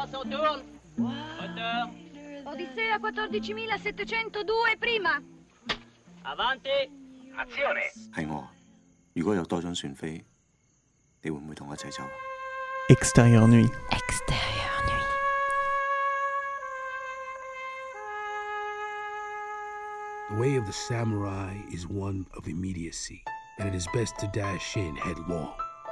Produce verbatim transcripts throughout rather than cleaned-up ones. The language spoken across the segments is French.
Attention, tourne. Moteur. Odissea quattordicimilasettecentodue prima. Avanti. Azione. 係我，如果有多張船飛，你會唔會同我一齊走？ Extérieure nuit. Extérieure nuit. The way of the samurai is one of immediacy, and it is best to dash in headlong.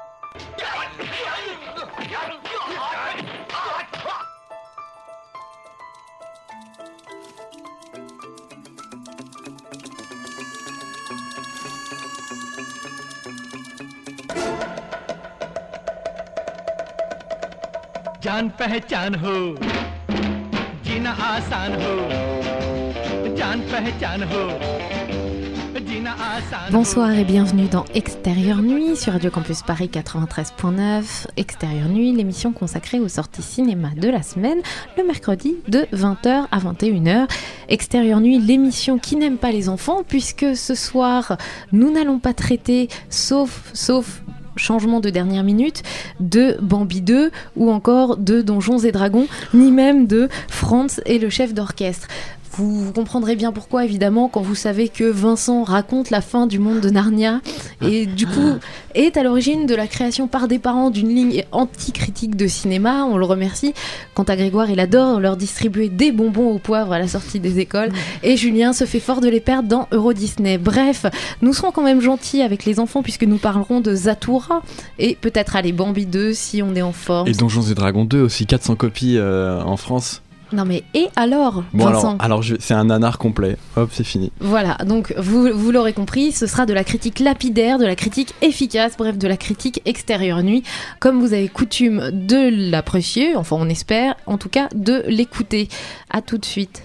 जान पहचान हो जीना आसान हो जान पहचान हो जीना आसान हो. Bonsoir et bienvenue dans Extérieure Nuit sur Radio Campus Paris quatre-vingt-treize neuf. Extérieure Nuit, l'émission consacrée aux sorties cinéma de la semaine, le mercredi de vingt heures à vingt et une heures. Extérieure Nuit, l'émission qui n'aime pas les enfants, puisque ce soir, nous n'allons pas traiter, sauf, sauf changement de dernière minute, de Bambi deux ou encore de Donjons et Dragons, ni même de Franz et le chef d'orchestre. Vous, vous comprendrez bien pourquoi, évidemment, quand vous savez que Vincent raconte la fin du monde de Narnia et du coup est à l'origine de la création par des parents d'une ligne anti-critique de cinéma. On le remercie. Quant à Grégoire, il adore leur distribuer des bonbons au poivre à la sortie des écoles. Et Julien se fait fort de les perdre dans Euro Disney. Bref, nous serons quand même gentils avec les enfants puisque nous parlerons de Zathura et peut-être aller Bambi deux si on est en forme. Et Donjons et Dragons deux aussi, quatre cents copies euh, en France. Non mais et alors, bon Vincent alors, alors je, c'est un nanar complet, hop c'est fini. Voilà, donc vous, vous l'aurez compris, ce sera de la critique lapidaire, de la critique efficace, bref de la critique extérieure nuit, comme vous avez coutume de l'apprécier, enfin on espère, en tout cas de l'écouter. À tout de suite.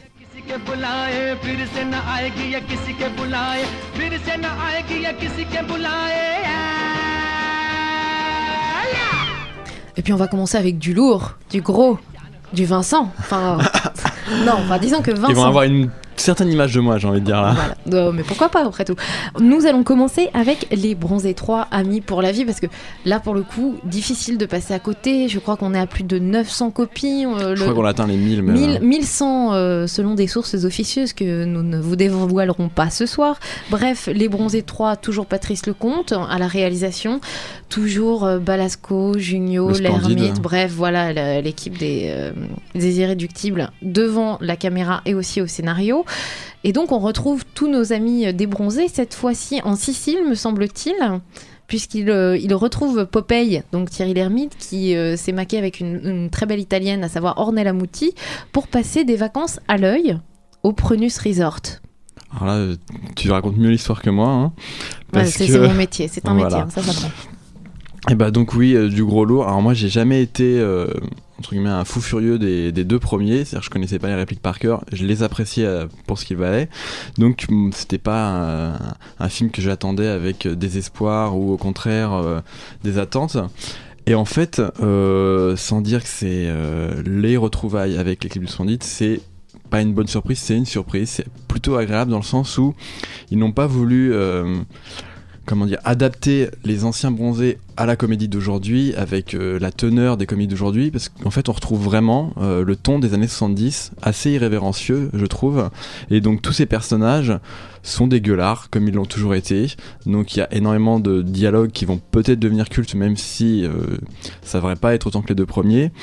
Et puis on va commencer avec du lourd, du gros, du Vincent, enfin non, enfin disons que Vincent. Ils vont avoir une certaine image de moi, j'ai envie de dire là. Voilà. Non, mais pourquoi pas après tout. Nous allons commencer avec les Bronzés trois, amis pour la vie, parce que là pour le coup, difficile de passer à côté. Je crois qu'on est à plus de neuf cents copies. Euh, Je le... crois qu'on atteint les mille. Mais mille, mille cent euh, selon des sources officieuses que nous ne vous dévoilerons pas ce soir. Bref, les Bronzés trois, toujours Patrice Lecomte à la réalisation, toujours euh, Balasco, Junio, l'Ermite, bref, voilà la, l'équipe des, euh, des Irréductibles devant la caméra et aussi au scénario. Et donc on retrouve tous nos amis des Bronzés, cette fois-ci en Sicile, me semble-t-il, puisqu'il euh, il retrouve Popeye, donc Thierry Lhermitte, qui euh, s'est maqué avec une, une très belle italienne, à savoir Ornella Muti, pour passer des vacances à l'œil au Prunus Resort. Alors là, tu racontes mieux l'histoire que moi. Hein, parce ouais, c'est, que... c'est mon métier, c'est un voilà. métier, hein, ça s'apprend. Et bah donc oui, euh, du gros lourd. Alors moi, j'ai jamais été... Euh... entre guillemets un fou furieux des, des deux premiers, c'est-à-dire que je connaissais pas les répliques par cœur, je les appréciais pour ce qu'ils valaient, donc c'était pas un, un film que j'attendais avec désespoir ou au contraire euh, des attentes. Et en fait, euh, sans dire que c'est euh, les retrouvailles avec l'équipe du Splendide, c'est pas une bonne surprise, c'est une surprise, c'est plutôt agréable dans le sens où ils n'ont pas voulu... Euh, comment dire, adapter les anciens Bronzés à la comédie d'aujourd'hui avec euh, la teneur des comédies d'aujourd'hui, parce qu'en fait on retrouve vraiment euh, le ton des années soixante-dix, assez irrévérencieux je trouve, et donc tous ces personnages sont des gueulards comme ils l'ont toujours été, donc il y a énormément de dialogues qui vont peut-être devenir cultes même si euh, ça devrait pas être autant que les deux premiers,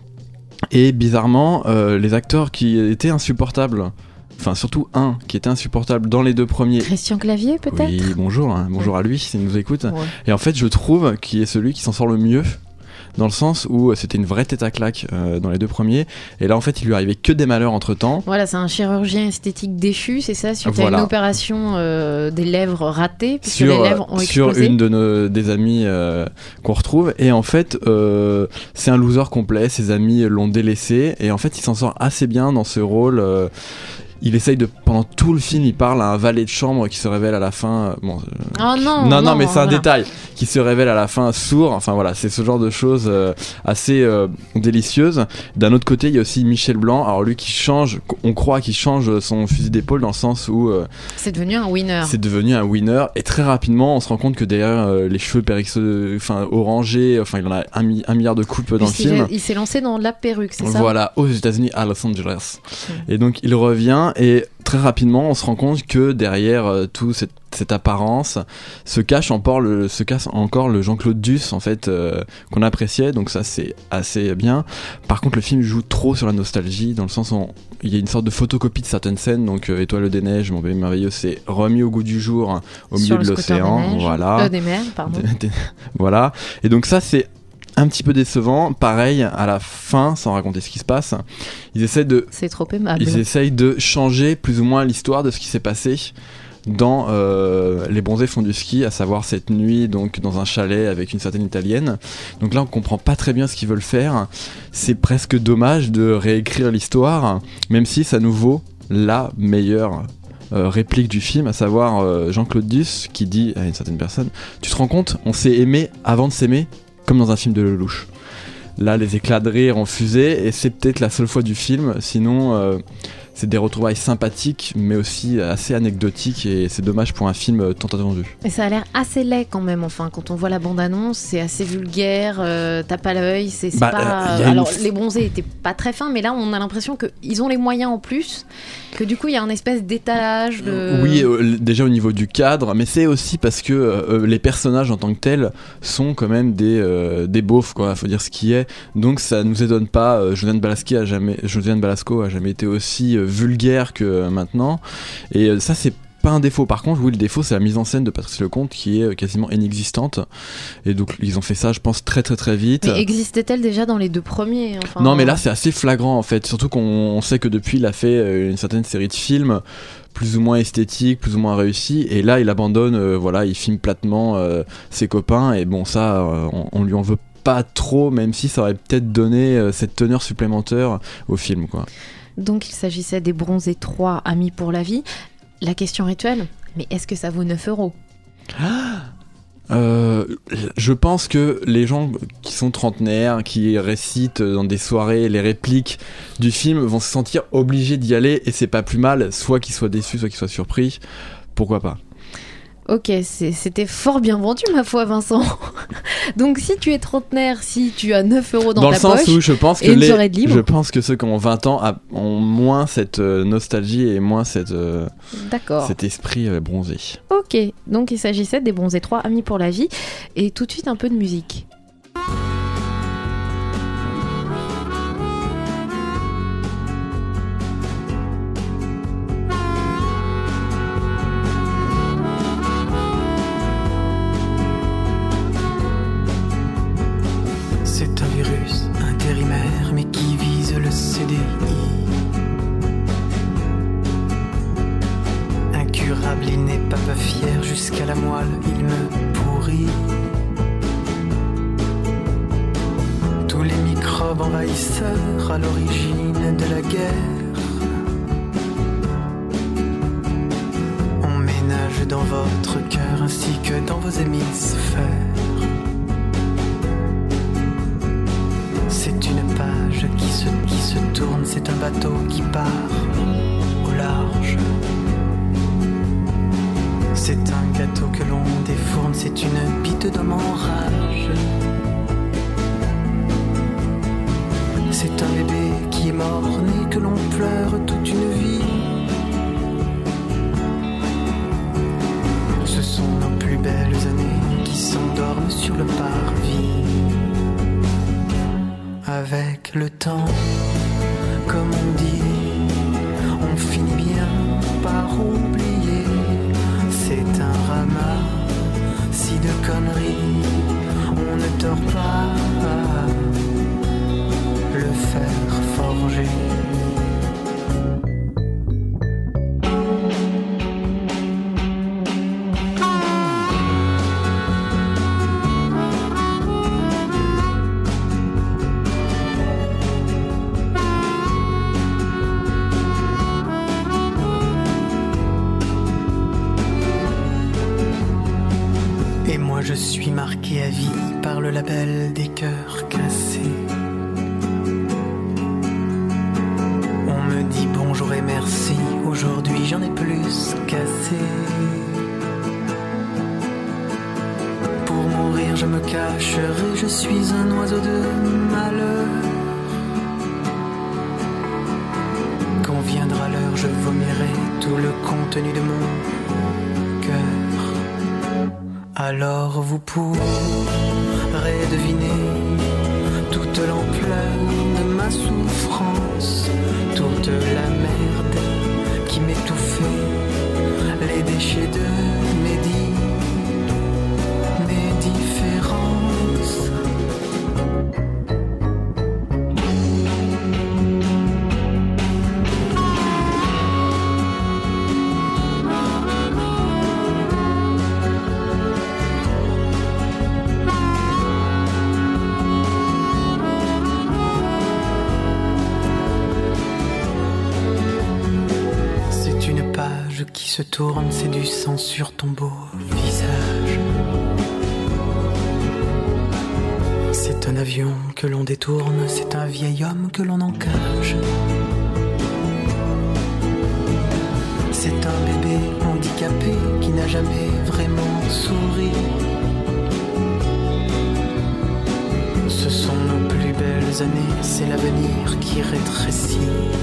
et bizarrement euh, les acteurs qui étaient insupportables, enfin surtout un qui était insupportable dans les deux premiers. Christian Clavier peut-être. Oui, bonjour, hein, bonjour ouais. à lui s'il nous écoute. Ouais. Et en fait, je trouve qu'il est celui qui s'en sort le mieux, dans le sens où c'était une vraie tête à claque euh, dans les deux premiers. Et là, en fait, il lui arrivait que des malheurs entre temps. Voilà, c'est un chirurgien esthétique déchu, c'est ça, suite voilà. à une opération euh, des lèvres ratées, puisque sur, les lèvres ont explosé. Sur une de nos des amies euh, qu'on retrouve. Et en fait, euh, c'est un loser complet. Ses amis l'ont délaissé. Et en fait, il s'en sort assez bien dans ce rôle. Euh, il essaye de, pendant tout le film, il parle à un valet de chambre qui se révèle à la fin. Bon, euh, Oh non, non, non, non, mais c'est un voilà. détail qui se révèle à la fin sourd. Enfin voilà, c'est ce genre de choses euh, assez euh, délicieuses. D'un autre côté, il y a aussi Michel Blanc. Alors lui qui change, on croit qu'il change son fusil d'épaule dans le sens où euh, C'est devenu un winner. c'est devenu un winner. Et très rapidement, on se rend compte que derrière euh, les cheveux périxeux, enfin orangés, enfin il en a un, mi- un milliard de coupes dans le Puisqu'il film. est- il s'est lancé dans la perruque, c'est ça? Voilà, aux États-Unis, à Los Angeles. Mm. Et donc il revient et très rapidement on se rend compte que derrière euh, tout cette, cette apparence se cache encore le, se cache encore le Jean-Claude Duss en fait euh, qu'on appréciait, donc ça c'est assez bien. Par contre le film joue trop sur la nostalgie dans le sens où on- il y a une sorte de photocopie de certaines scènes, donc euh, Étoile des neiges, Mon bébé merveilleux, c'est remis au goût du jour hein, au Sur milieu le de scooter l'océan, des neiges. voilà. Euh, des mers, pardon. Des- des- voilà. Et donc ça c'est un petit peu décevant. Pareil, à la fin, sans raconter ce qui se passe, ils essaient de, C'est trop aimable. ils essayent de changer plus ou moins l'histoire de ce qui s'est passé dans euh, Les Bronzés font du ski, à savoir cette nuit donc dans un chalet avec une certaine italienne. Donc là on comprend pas très bien ce qu'ils veulent faire. C'est presque dommage de réécrire l'histoire, même si ça nous vaut la meilleure euh, réplique du film, à savoir euh, Jean-Claude Duss qui dit à une certaine personne: tu te rends compte, on s'est aimé avant de s'aimer, comme dans un film de Lelouch. Là les éclats de rire ont fusé et c'est peut-être la seule fois du film, sinon euh, c'est des retrouvailles sympathiques mais aussi assez anecdotiques et c'est dommage pour un film tant attendu. Et ça a l'air assez laid quand même, enfin, quand on voit la bande-annonce, c'est assez vulgaire, euh, t'as pas l'œil, c'est c'est Bah, pas... euh, y a une Alors, f- les bronzés étaient pas très fins, mais là, on a l'impression qu'ils ont les moyens en plus, que du coup, il y a un espèce d'étalage de... Oui, euh, l- déjà au niveau du cadre, mais c'est aussi parce que euh, les personnages en tant que tels sont quand même des, euh, des beaufs, quoi, faut dire ce qui est. Donc ça nous étonne pas, euh, Josiane Balasco a jamais, Josiane Balasco a jamais été aussi euh, vulgaire que euh, maintenant. Et euh, ça, c'est pas un défaut. Par contre, oui, le défaut, c'est la mise en scène de Patrice Lecomte qui est euh, quasiment inexistante. Et donc, ils ont fait ça, je pense, très très très vite. Mais existait-elle déjà dans les deux premiers enfin... Non, mais là, c'est assez flagrant en fait. Surtout qu'on on sait que depuis, il a fait euh, une certaine série de films plus ou moins esthétiques, plus ou moins réussis. Et là, il abandonne, euh, voilà, il filme platement euh, ses copains. Et bon, ça, euh, on, on lui en veut pas trop, même si ça aurait peut-être donné euh, cette teneur supplémentaire au film, quoi. Donc, il s'agissait des Bronzés trois, Amis pour la vie. La question rituelle, mais est-ce que ça vaut neuf euros? Euh, je pense que les gens qui sont trentenaires, qui récitent dans des soirées les répliques du film vont se sentir obligés d'y aller et c'est pas plus mal, soit qu'ils soient déçus, soit qu'ils soient surpris. Pourquoi pas? Ok, c'est- c'était fort bien vendu, ma foi, Vincent. Donc, si tu es trentenaire, si tu as neuf euros dans, Dans ta le sens poche, où je pense que et une les, soirée de libre. je pense que ceux qui ont vingt ans a- ont moins cette euh, nostalgie et moins cette, euh, d'accord. cet esprit euh, bronzé. Ok, donc il s'agissait des Bronzés trois, Amis pour la vie. Et tout de suite, un peu de musique. C'est un virus intérimaire mais qui vise le C D I. Incurable, il n'est pas peu fier, jusqu'à la moelle il me pourrit. Tous les microbes envahisseurs à l'origine de la guerre. On ménage dans votre cœur ainsi que dans vos hémisphères. C'est une page qui se, qui se tourne, c'est un bateau qui part au large. C'est un gâteau que l'on défourne, c'est une bite d'homme en rage. C'est un bébé qui est mort-né que l'on pleure toute une vie. Ce sont nos plus belles années qui s'endorment sur le parvis. Avec le temps, comme on dit, on finit bien par oublier. C'est un ramassis de conneries, on ne dort pas le fer forgé. Moi je suis marqué à vie par le label des cœurs cassés. On me dit bonjour et merci, aujourd'hui j'en ai plus qu'assez. Pour mourir je me cacherai, je suis un oiseau de malheur. Quand viendra l'heure je vomirai tout le contenu de mon cœur. Alors vous pourrez deviner toute l'ampleur de ma souffrance, toute la merde qui m'étouffait, les déchets de mes dits, mes différences. Qui se tourne, c'est du sang sur ton beau visage. C'est un avion que l'on détourne, c'est un vieil homme que l'on encage. C'est un bébé handicapé qui n'a jamais vraiment souri. Ce sont nos plus belles années, c'est l'avenir qui rétrécit.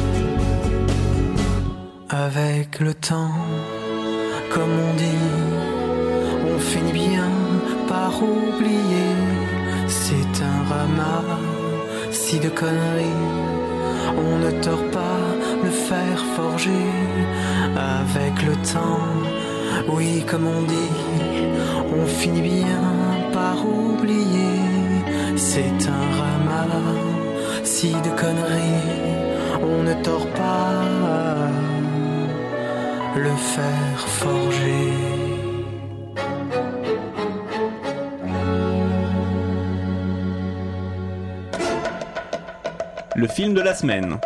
Avec le temps, comme on dit, on finit bien par oublier. C'est un ramassis de conneries, on ne tord pas le fer forgé. Avec le temps, oui comme on dit, on finit bien par oublier. C'est un ramassis de conneries, on ne tord pas le fer forgé. Le film de la semaine.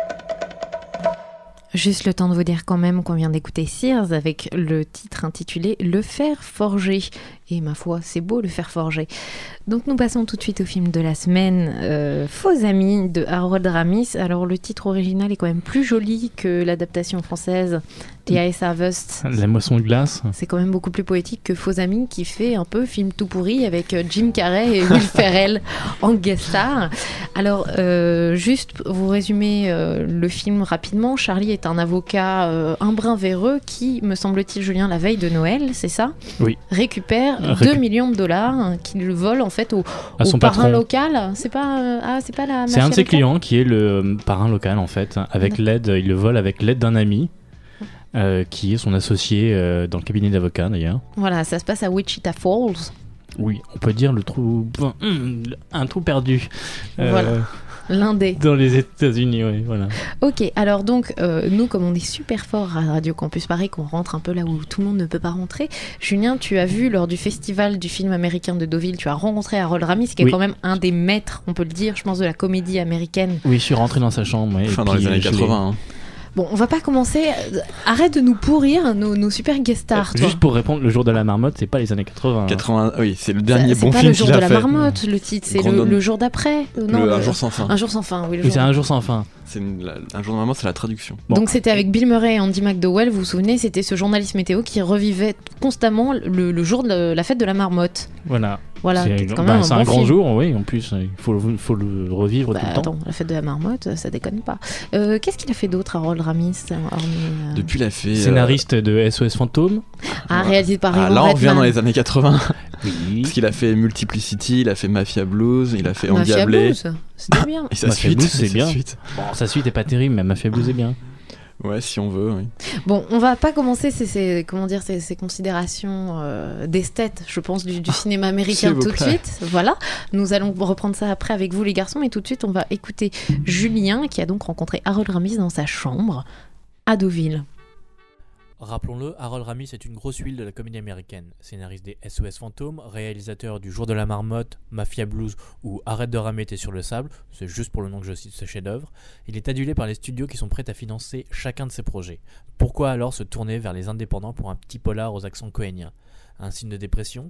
Juste le temps de vous dire quand même qu'on vient d'écouter Sears avec le titre intitulé Le fer forgé. Et ma foi, c'est beau le fer forgé. Donc nous passons tout de suite au film de la semaine, euh, Faux Amis de Harold Ramis. Alors le titre original est quand même plus joli que l'adaptation française The Ice Harvest. La moisson de glace. C'est quand même beaucoup plus poétique que Faux Amis qui fait un peu film tout pourri avec Jim Carrey et Will Ferrell en guest star. Alors euh, juste vous résumer euh, le film rapidement. Charlie est un avocat euh, un brin véreux qui, me semble-t-il, Julien, la veille de Noël, c'est ça ? Oui. Récupère Récu- deux millions de dollars hein, qu'il vole en fait au, à son au parrain patron. local. C'est pas, euh, ah, c'est pas la C'est un de ses locale clients qui est le parrain local en fait, avec l'aide, il le vole avec l'aide d'un ami. Euh, qui est son associé euh, dans le cabinet d'avocat d'ailleurs. Voilà, ça se passe à Wichita Falls. Oui, on peut dire le trou, un trou perdu. Euh, Voilà. L'un des. Dans les États-Unis, oui, voilà. Ok, alors donc, euh, nous, comme on est super fort à Radio Campus Paris, qu'on rentre un peu là où tout le monde ne peut pas rentrer, Julien, tu as vu lors du festival du film américain de Deauville, tu as rencontré Harold Ramis, qui est oui. quand même un des maîtres, on peut le dire, je pense, de la comédie américaine. Oui, je suis rentré dans sa chambre. Ouais, enfin, et dans puis, les années quatre-vingts. Hein. Bon, on va pas commencer. Arrête de nous pourrir nos, nos super guest stars. Euh, juste pour répondre, Le Jour de la Marmotte, c'est pas les années quatre-vingts. quatre-vingts, oui, c'est le dernier c'est bon pas film Le Jour qu'il de a la fait. Marmotte, le titre, c'est le, le jour d'après. Non, le, le, Un jour sans fin. Un jour sans fin, oui. Le oui, jour c'est Un jour sans fin. C'est une, la, un jour de marmotte, c'est la traduction. Bon. Donc c'était avec Bill Murray et Andy McDowell, vous vous souvenez, c'était ce journaliste météo qui revivait constamment le, le jour de la, la fête de la marmotte. Voilà. Voilà, c'est, c'est quand bah, même c'est un, un bon grand film. jour, oui, en plus, il faut, faut le revivre bah, tout le temps. Attends, la fête de la marmotte, ça déconne pas. Euh, qu'est-ce qu'il a fait d'autre, Harold Ramis hormis, euh... Depuis, il a fait. Scénariste euh... de S O S Fantôme. Ah, réalisé par Raymond ah, là, on revient Redman. dans les années quatre-vingts. Oui. Parce qu'il a fait Multiplicity, il a fait Mafia Blues, il a fait Mafia Endiablé. Blues, c'était bien. Et sa Mafia suite, Blues, c'est sa bien. Suite. Bon, sa suite est pas terrible, mais Mafia Blues est bien. Ouais, si on veut, oui. Bon, on va pas commencer ces, ces, comment dire, ces, ces considérations euh, d'esthète, je pense, du, du cinéma américain tout de suite. Voilà, nous allons reprendre ça après avec vous les garçons, mais tout de suite on va écouter Julien qui a donc rencontré Harold Ramis dans sa chambre à Deauville. Rappelons-le, Harold Ramis est une grosse huile de la comédie américaine. Scénariste des S O S Fantômes, réalisateur du Jour de la Marmotte, Mafia Blues ou Arrête de ramer, t'es sur le sable, c'est juste pour le nom que je cite ce chef-d'œuvre, il est adulé par les studios qui sont prêts à financer chacun de ses projets. Pourquoi alors se tourner vers les indépendants pour un petit polar aux accents cohéniens ? Un signe de dépression ?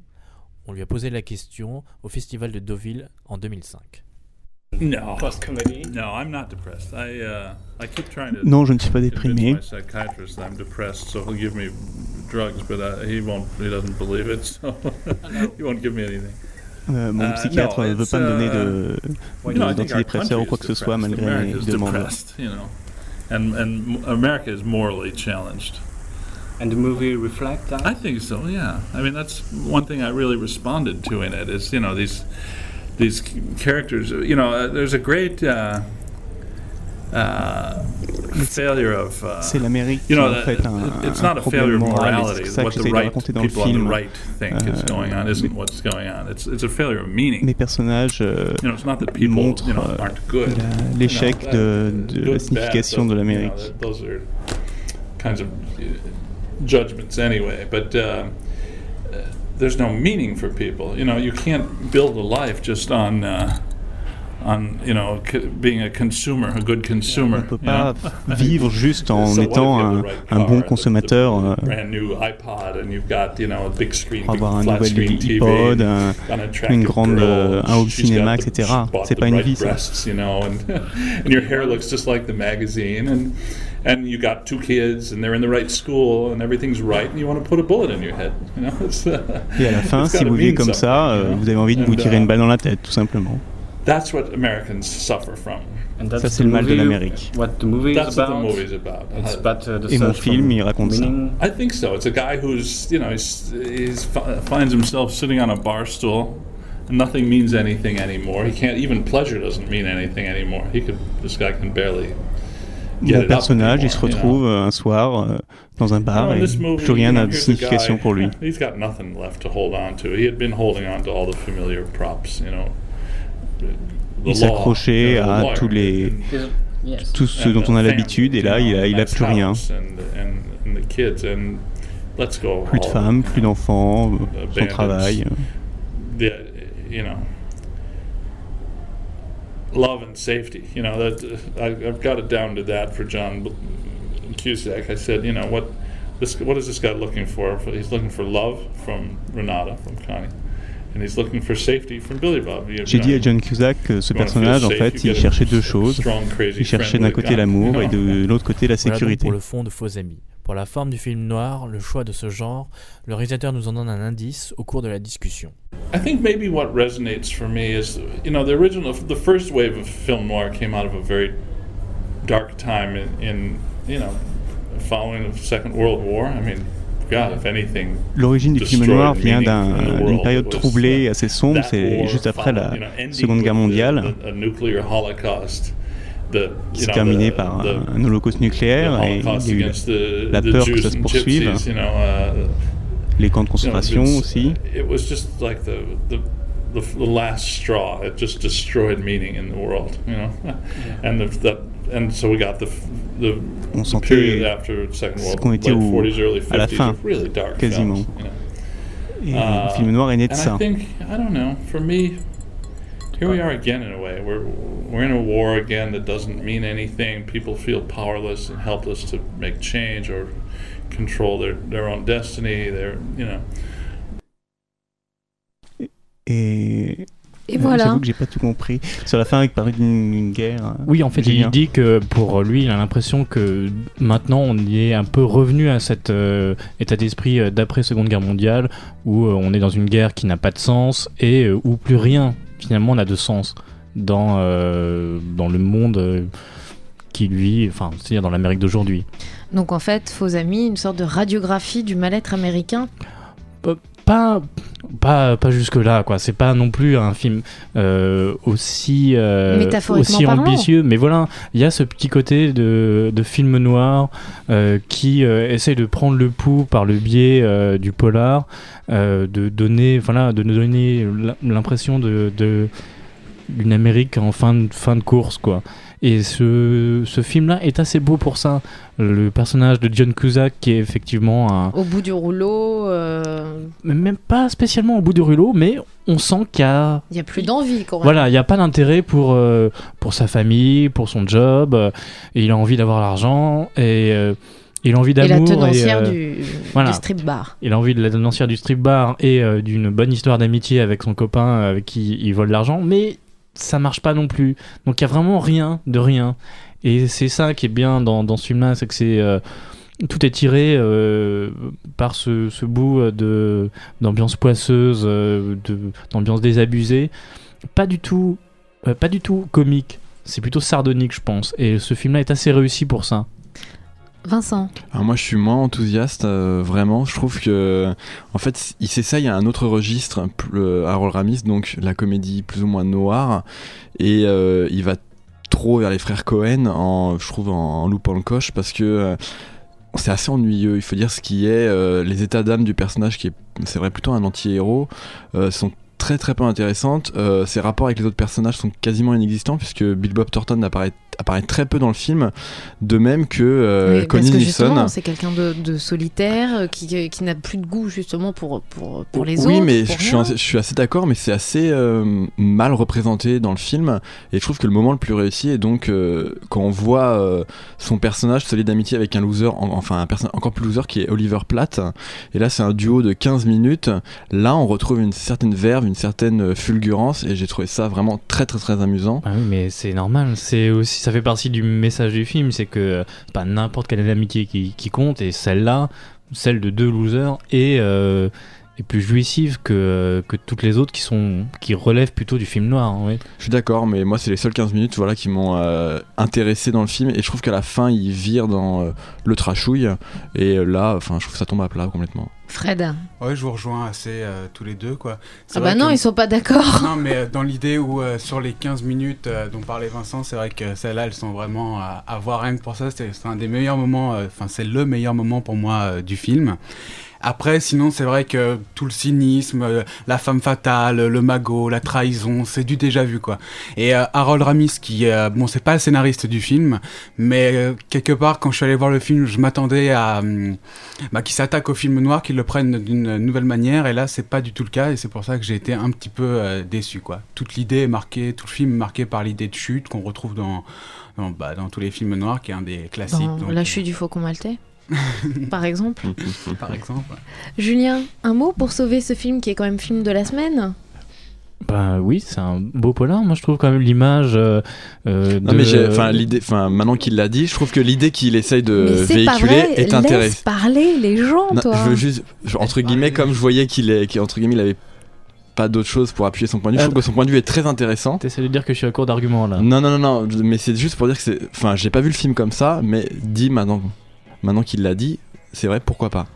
On lui a posé la question au festival de Deauville en deux mille cinq. No, no, I'm not depressed. I uh, I keep trying to. Non, je ne suis pas déprimé. convince my psychiatrist that I'm depressed, so he'll give me drugs, but uh, he won't. He doesn't believe it, so he won't give me anything. Euh, mon Uh, psychiatre no, ne veut it's, pas me donner uh, de, well, de- you know, I think our d'antidépresseurs ou quoi que ce country is soit depressed. malgré America mes is demandes. depressed, you know, and and America is morally challenged. And the movie reflect that? I think so. Yeah. I mean, that's one thing I really responded to in it is, you know, these these characters. You know, uh, there's a great uh, uh, failure of. Uh, C'est l'Amérique you know, qui est en fait un, it's un not a problème failure of moral, et morality. c'est ça que What the j'essaie de right raconter dans le people on film. the right think is Euh, going on isn't what's going on. It's it's a failure of meaning. Mes personnages euh, You know, it's not that people, montrent you know, euh, aren't good. la- l'échec You know, de, that- de good, la signification bad, de those- l'Amérique. you know, those are kinds of uh, judgments anyway, but uh, uh, there's no meaning for people. You know, you can't build a life just on, uh, on you know, c- being a consumer, a good consumer. On ne peut you know? pas vivre juste en So what if étant you have un, the right un car, bon the- consommateur. euh, the brand new iPod, and you've got, you know, a big screen, Pour big avoir un flat nouvel screen T V, iPod, un- an attractive une grande, girl, euh, un home she's cinéma, got the- et cetera. she bought C'est the pas une right vie, ça. breasts, you know, and and your hair looks just like the magazine, and and you got two kids, and they're in the right school, and everything's right, and you want to put a bullet in your head, you know. It's, uh, Et à la fin, it's si gotta vous vivez mean comme ça, something, euh, you know? vous avez envie de vous And, tirer uh, une balle dans la tête, tout simplement. That's what Americans suffer from. And Ça, c'est le mal de l'Amérique. What the movie That's is what the about? movie's about. It's Uh, about uh, the Et mon search film, for il raconte ça. meaning. I think so. It's a guy who's, you know, he's, he's fi- finds himself sitting on a bar stool, and nothing means anything anymore. He can't even pleasure doesn't mean anything anymore. He could. This guy can barely. Get Mon it up personnage, il anymore, se you know. retrouve euh, un soir euh, dans un You bar know, in et this movie, plus rien you know, n'a de here's a signification guy, pour lui. He's got nothing left to hold on to. He had been holding on to all the familiar props, you know. The Il law, s'accrochait you know, the à lawyer, tous les and- Yes. tout ce and dont the on a family, l'habitude, et là, you il know, a, il a nice plus rien. house And, and, and the kids, and let's go. Plus de all- femmes, plus d'enfants, euh, son abandons travail. The, you know, love and safety. You know that uh, I, I've got it down to that for John Cusack. I said, you know, what this what is this guy looking for? He's looking for love from Renata, from Connie, and he's looking for safety from Billy Bob. You, J'ai you dit know, à John Cusack que ce you wanna feel personnage, en safe, fait, you il get a cherchait deux choses. strong, crazy Il cherchait friend d'un with a côté gun, l'amour you et know? de l'autre côté la Voilà donc sécurité. pour le fond de Faux Amis. Pour la forme du film noir, le choix de ce genre, le réalisateur nous en donne un indice au cours de la discussion. I think maybe what resonates for me is, you know, the original, the first wave of film noir came out of a very dark time in, in you know, following the Second World War. I mean, God, if anything. L'origine du film noir vient d'un- destroyed meaning in the d'une world, période it was troublée, assez sombre, that c'est war juste après la followed, you know, ending Seconde Guerre with mondiale. the- the- a nuclear holocaust. The, you C'est know, terminé the- par the- un, un holocauste nucléaire the et il Holocaust y a eu against the- la the peur que Jews ça se and poursuive. Gypsies, you know, uh, Les camps de concentration you know, it's- aussi. It was just like the, the the the last straw. It just destroyed meaning in the world, you know. And the, that and so we got the the, On the sentait period after the Second ce World qu'on War, était late au- forties, early à la fifties, fin, of really dark quasiment. films, you know. Et Uh, le film noir est né de and ça. I think I don't know. For me, here we are again in a way. We're we're in a war again that doesn't mean anything. People feel powerless and helpless to make change or control their, their own destiny. They're you know. Et, Et euh, voilà. J'avoue que j'ai pas tout compris. Sur la fin, il parlait d'une d'une guerre. euh, Oui, en fait, Julien. il dit que pour lui, il a l'impression que maintenant, on y est un peu revenu à cet euh, état d'esprit euh, d'après Seconde Guerre mondiale, où euh, on est dans une guerre qui n'a pas de sens et euh, où plus rien, finalement, n'a de sens dans, euh, dans le monde euh, qui lui, enfin, c'est-à-dire dans l'Amérique d'aujourd'hui. Donc en fait, Faux Amis, une sorte de radiographie du mal-être américain. Pas, pas, pas jusque-là, quoi. C'est pas non plus un film euh, aussi, euh, Métaphoriquement aussi parlant. ambitieux, mais voilà, il y a ce petit côté de, de film noir euh, qui euh, essaie de prendre le pouls par le biais euh, du polar, euh, de donner, voilà, de nous donner l'impression de, de d'une Amérique en fin de, fin de course, quoi. Et ce, ce film-là est assez beau pour ça. Le personnage de John Cusack qui est effectivement un... Au bout du rouleau. euh, Même pas spécialement au bout du rouleau, mais on sent qu'il y a... Il n'y a plus d'envie quand même. Voilà, il n'y a pas d'intérêt pour, euh, pour sa famille, pour son job, euh, et il a envie d'avoir l'argent, et, euh, Il a envie Et la d'amour. tenancière euh, du, voilà. du strip bar. Il a envie de la tenancière du strip bar et euh, d'une bonne histoire d'amitié avec son copain avec qui il vole l'argent, mais ça marche pas non plus. Donc il y a vraiment rien de rien. Et c'est ça qui est bien dans, dans ce film-là, c'est que c'est euh, tout est tiré euh, par ce, ce bout de d'ambiance poisseuse, euh, de d'ambiance désabusée, pas du tout, euh, pas du tout comique. C'est plutôt sardonique, je pense. Et ce film-là est assez réussi pour ça. Vincent. Alors moi je suis moins enthousiaste, euh, vraiment. Je trouve que en fait il s'essaye à un autre registre, euh, Harold Ramis, donc la comédie plus ou moins noire, et euh, il va trop vers les frères Cohen, en, je trouve en, en loupant le coche, parce que euh, c'est assez ennuyeux. Il faut dire ce qui est, euh, les états d'âme du personnage qui est, c'est vrai, plutôt un anti-héros, euh, sont très très peu intéressantes. Euh, ses rapports avec les autres personnages sont quasiment inexistants, puisque Bill Bob Thornton apparaît, apparaît très peu dans le film, de même que euh, Oui, Connie parce que Nielsen. justement, c'est quelqu'un de, de solitaire euh, qui, qui n'a plus de goût justement pour, pour, pour les oui, autres. mais pour je suis, rien. je suis assez d'accord, mais c'est assez euh, mal représenté dans le film, et je trouve que le moment le plus réussi est donc euh, quand on voit euh, son personnage se lier d'amitié avec un loser, en, enfin un personnage encore plus loser qui est Oliver Platt, et là c'est un duo de quinze minutes. Là on retrouve une certaine verve, une certaine fulgurance, et j'ai trouvé ça vraiment très très très amusant. Ah oui, mais c'est normal. C'est aussi, ça fait partie du message du film, c'est que c'est pas n'importe quelle amitié qui, qui compte, et celle-là, celle de deux losers, est, euh, est plus jouissive que, que toutes les autres qui sont qui relèvent plutôt du film noir. Hein, oui. Je suis d'accord, mais moi c'est les seuls quinze minutes, voilà, qui m'ont euh, intéressé dans le film, et je trouve qu'à la fin il vire dans euh, le trashouille, et euh, là, enfin, je trouve que ça tombe à plat complètement. Fred. Ouais, je vous rejoins assez euh, tous les deux, quoi. C'est Ah bah vrai non, que- ils sont pas d'accord. Non, mais euh, dans l'idée où euh, sur les quinze minutes euh, dont parlait Vincent, c'est vrai que celles-là, elles sont vraiment à, à voir rien que pour ça. C'est c'est un des meilleurs moments, enfin c'est le meilleur moment pour moi euh, du film. Après, sinon, c'est vrai que tout le cynisme, euh, la femme fatale, le magot, la trahison, c'est du déjà vu, quoi. Et euh, Harold Ramis, qui, euh, bon, c'est pas le scénariste du film, mais euh, quelque part, quand je suis allé voir le film, je m'attendais à, hum, bah, qu'il s'attaque au film noir, qu'il le prenne d'une nouvelle manière, et là, c'est pas du tout le cas, et c'est pour ça que j'ai été un petit peu euh, déçu, quoi. Toute l'idée est marquée, tout le film est marqué par l'idée de chute qu'on retrouve dans, dans, bah, dans tous les films noirs, qui est un des classiques. Dans donc, La chute du faucon maltais, par exemple. par exemple. Julien, un mot pour sauver ce film qui est quand même film de la semaine. Bah oui, c'est un beau polar. Moi, je trouve quand même l'image. Euh, euh, Non de... mais j'ai, enfin l'idée, enfin maintenant qu'il l'a dit, je trouve que l'idée qu'il essaye de Mais c'est pas véhiculer vrai, est laisse intéressante. parler les gens, Non, toi. je veux juste, entre guillemets, comme je voyais qu'il est, qu'il, entre guillemets, il avait pas d'autre chose pour appuyer son point de vue. Je trouve que son point de vue est très intéressant. T'essaies de dire que je suis à court d'arguments là. Non, non, non, non, mais c'est juste pour dire que c'est, enfin, j'ai pas vu le film comme ça, mais dit maintenant, maintenant qu'il l'a dit, c'est vrai, pourquoi pas.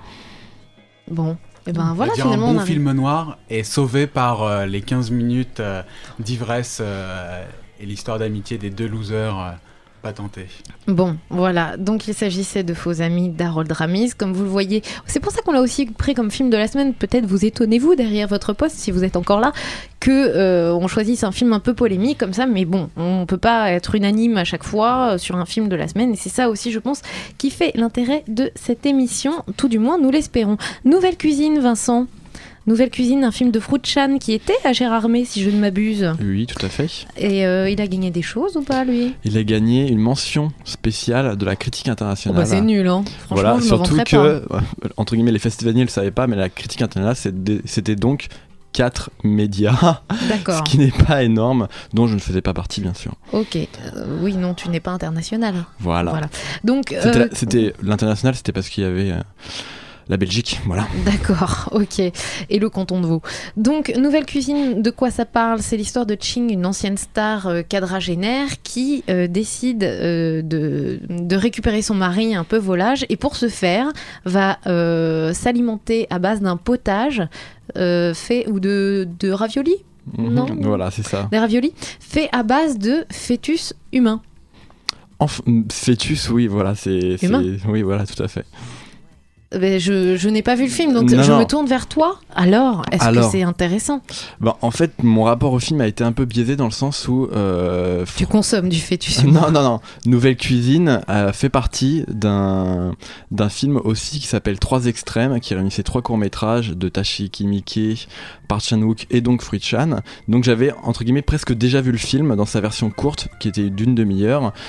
Bon, et ben voilà, C'est-à-dire finalement un on bon arrive. film noir est sauvé par euh, les quinze minutes euh, d'ivresse euh, et l'histoire d'amitié des deux losers euh, pas tentés. Bon, voilà. Donc il s'agissait de Faux amis d'Harold Ramis. Comme vous le voyez, c'est pour ça qu'on l'a aussi pris comme film de la semaine. Peut-être vous étonnez-vous derrière votre poste, si vous êtes encore là, que euh, on choisisse un film un peu polémique comme ça. Mais bon, on peut pas être unanime à chaque fois euh, sur un film de la semaine. Et c'est ça aussi, je pense, qui fait l'intérêt de cette émission. Tout du moins, nous l'espérons. Nouvelle cuisine, Vincent. Nouvelle cuisine, un film de Fruitchan qui était à Gérardmer, si je ne m'abuse. Oui, tout à fait. Et euh, il a gagné des choses ou pas, lui? Il a gagné une mention spéciale de la critique Oh internationale. bah c'est nul, hein. Franchement, Voilà, je me surtout vanterais que, pas. euh, entre guillemets, les festivaliers ne le savaient pas, mais la critique internationale, c'était, c'était donc quatre médias. D'accord. Ce qui n'est pas énorme, dont je ne faisais pas partie, bien sûr. Ok. Euh, oui, non, tu n'es pas international. Voilà. Voilà. Donc, C'était, euh, c'était l'international, c'était parce qu'il y avait euh, la Belgique, voilà. D'accord, ok. Et le canton de Vaud. Donc, Nouvelle cuisine, de quoi ça parle? C'est l'histoire de Ching, une ancienne star euh, quadragénaire qui euh, décide euh, de, de récupérer son mari un peu volage et pour ce faire, va euh, s'alimenter à base d'un potage euh, fait ou de, de raviolis. Non. Mhm, voilà, c'est ça. Des raviolis fait à base de fœtus humain. Enfin, fœtus, oui, voilà, c'est, c'est... Humain. Oui, voilà, tout à fait. Ben, je, je n'ai pas vu le film, donc Non, je non. me tourne vers toi. Alors, est-ce Alors. que c'est intéressant? Bah, en fait, mon rapport au film a été un peu biaisé dans le sens où... Euh, Tu consommes du fœtus humain. Non, non, non. Nouvelle Cuisine a fait partie d'un, d'un film aussi qui s'appelle Trois Extrêmes, qui réunissait trois courts-métrages de Tashiki Miike, Park Chan-wook et donc Fruitchan. Donc j'avais, entre guillemets, presque déjà vu le film dans sa version courte, qui était d'une demi-heure.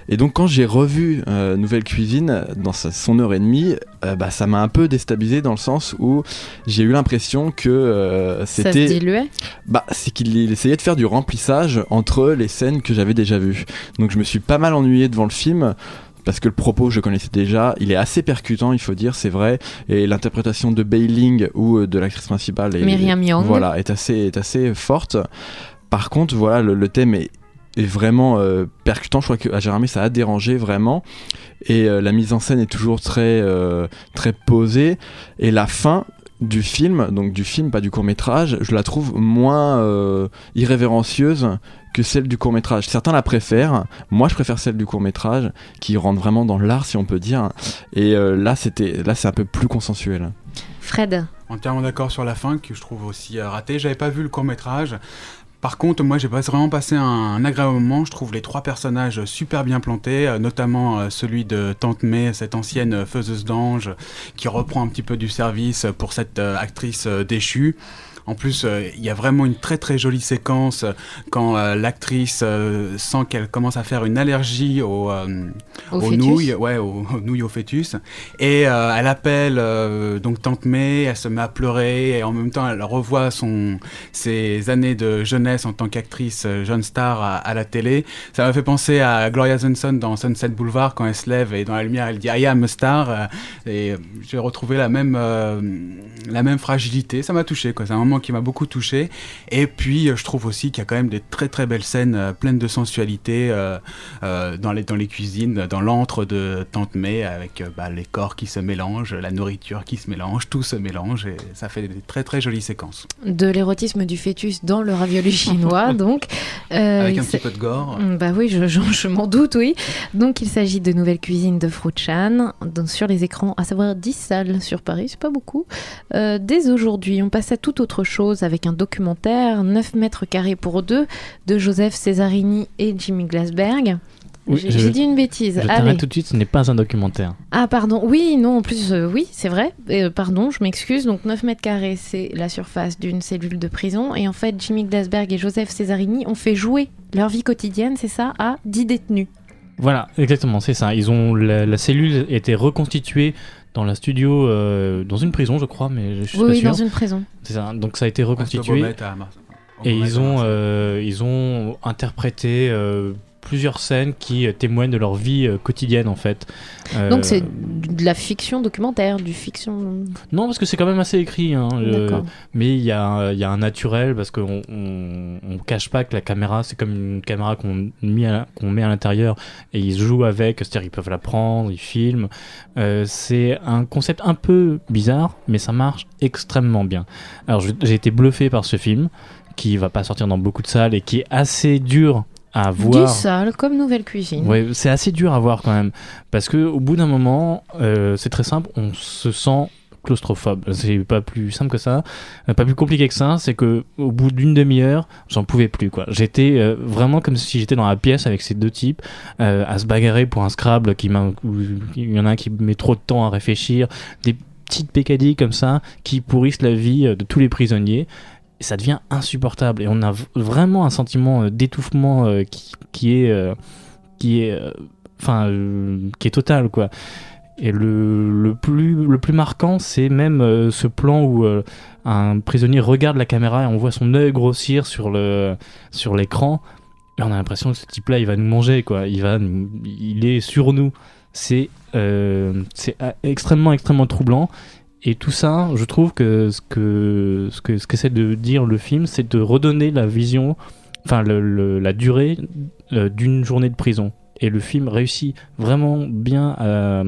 Et donc quand j'ai revu euh, Nouvelle Cuisine dans sa, son heure et demie, euh, bah, ça m'a un peu déstabilisé dans le sens où j'ai eu l'impression que euh, c'était... Ça se diluait ? Bah, c'est qu'il il essayait de faire du remplissage entre les scènes que j'avais déjà vues. Donc je me suis pas mal ennuyé devant le film, parce que le propos je connaissais déjà, il est assez percutant, il faut dire, c'est vrai, et l'interprétation de Beiling ou de l'actrice principale est, Myriam Young, voilà, est assez, est assez forte. Par contre, voilà, le, le thème est est vraiment euh, percutant. Je crois qu'à Gérardmer ça a dérangé vraiment, et euh, la mise en scène est toujours très euh, très posée, et la fin du film, donc du film pas du court-métrage, je la trouve moins euh, irrévérencieuse que celle du court-métrage. Certains la préfèrent, moi je préfère celle du court-métrage qui rentre vraiment dans l'art, si on peut dire, et euh, là c'était là c'est un peu plus consensuel. Fred, entièrement d'accord sur la fin que je trouve aussi euh, ratée. J'avais pas vu le court-métrage. Par contre, moi j'ai vraiment passé un, un agréable moment. Je trouve les trois personnages super bien plantés, euh, notamment euh, celui de Tante May, cette ancienne faiseuse d'ange qui reprend un petit peu du service pour cette euh, actrice euh, déchue. En plus, il euh, y a vraiment une très très jolie séquence quand euh, l'actrice euh, sent qu'elle commence à faire une allergie au, euh, au aux nouilles, ouais, aux, aux nouilles au fœtus, et euh, elle appelle euh, donc Tante May, elle se met à pleurer, et en même temps elle revoit son ses années de jeunesse en tant qu'actrice euh, jeune star à, à la télé. Ça m'a fait penser à Gloria Swanson dans Sunset Boulevard quand elle se lève et dans la lumière elle dit I am a star, euh, et j'ai retrouvé la même euh, la même fragilité. Ça m'a touché, quoi. C'est un moment qui m'a beaucoup touché, et puis euh, je trouve aussi qu'il y a quand même des très très belles scènes euh, pleines de sensualité euh, euh, dans les dans les cuisines, dans l'antre de Tante May, avec euh, bah, les corps qui se mélangent, la nourriture qui se mélange, tout se mélange, et ça fait des très très jolies séquences. De l'érotisme du fœtus dans le ravioli chinois, donc euh, avec un petit peu de gore. Bah oui, je, je, je m'en doute, oui. Donc il s'agit de Nouvelle Cuisine de Fruit Chan, donc sur les écrans, à savoir dix salles sur Paris, c'est pas beaucoup. Euh, dès aujourd'hui, on passe à toute autre chose avec un documentaire neuf mètres carrés pour deux de Joseph Cesarini et Jimmy Glassberg. Oui, j'ai, je, j'ai dit une bêtise. Je t'arrête tout de suite, ce n'est pas un documentaire. Ah pardon, oui, non, en plus, euh, oui, c'est vrai. Euh, pardon, je m'excuse. Donc neuf mètres carrés, c'est la surface d'une cellule de prison. Et en fait, Jimmy Glassberg et Joseph Cesarini ont fait jouer leur vie quotidienne, c'est ça, à dix détenus. Voilà, exactement, c'est ça. Ils ont, la, la cellule était reconstituée dans la studio, euh, dans une prison, je crois, mais je suis oui, pas oui, sûr. dans une prison. C'est ça. Donc ça a été reconstitué. À Mar- et ils ont, euh, ils ont interprété euh, plusieurs scènes qui euh, témoignent de leur vie euh, quotidienne, en fait. Euh, Donc c'est de la fiction documentaire, du fiction... Non, parce que c'est quand même assez écrit. Hein, D'accord. euh, mais il y a, y a un naturel, parce qu'on on, on cache pas que la caméra, c'est comme une caméra qu'on, mis à, qu'on met à l'intérieur, et ils jouent avec, c'est-à-dire ils peuvent la prendre, ils filment. Euh, c'est un concept un peu bizarre, mais ça marche extrêmement bien. Alors je, j'ai été bluffé par ce film, qui va pas sortir dans beaucoup de salles, et qui est assez dur à voir. dix salles, comme Nouvelle Cuisine. Ouais, c'est assez dur à voir quand même, parce que au bout d'un moment, euh, c'est très simple, on se sent claustrophobe. C'est pas plus simple que ça, pas plus compliqué que ça. C'est que au bout d'une demi-heure, j'en pouvais plus, quoi. J'étais euh, vraiment comme si j'étais dans la pièce avec ces deux types euh, à se bagarrer pour un Scrabble qui m'a, où il y en a un qui met trop de temps à réfléchir, des petites pécadilles comme ça qui pourrissent la vie de tous les prisonniers. Et ça devient insupportable, et on a v- vraiment un sentiment euh, d'étouffement euh, qui, qui est euh, qui est enfin euh, euh, qui est total, quoi. Et le, le plus le plus marquant, c'est même euh, ce plan où euh, un prisonnier regarde la caméra et on voit son œil grossir sur le sur l'écran, et on a l'impression que ce type-là il va nous manger, quoi. Il va nous, il est sur nous. C'est euh, c'est extrêmement extrêmement troublant. Et tout ça, je trouve que ce que ce que ce qu'essaie de dire le film, c'est de redonner la vision, enfin le, le, la durée euh, d'une journée de prison. Et le film réussit vraiment bien à,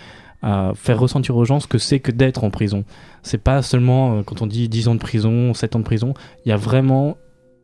à faire ressentir aux gens ce que c'est que d'être en prison. C'est pas seulement euh, quand on dit dix ans de prison, sept ans de prison, il y a vraiment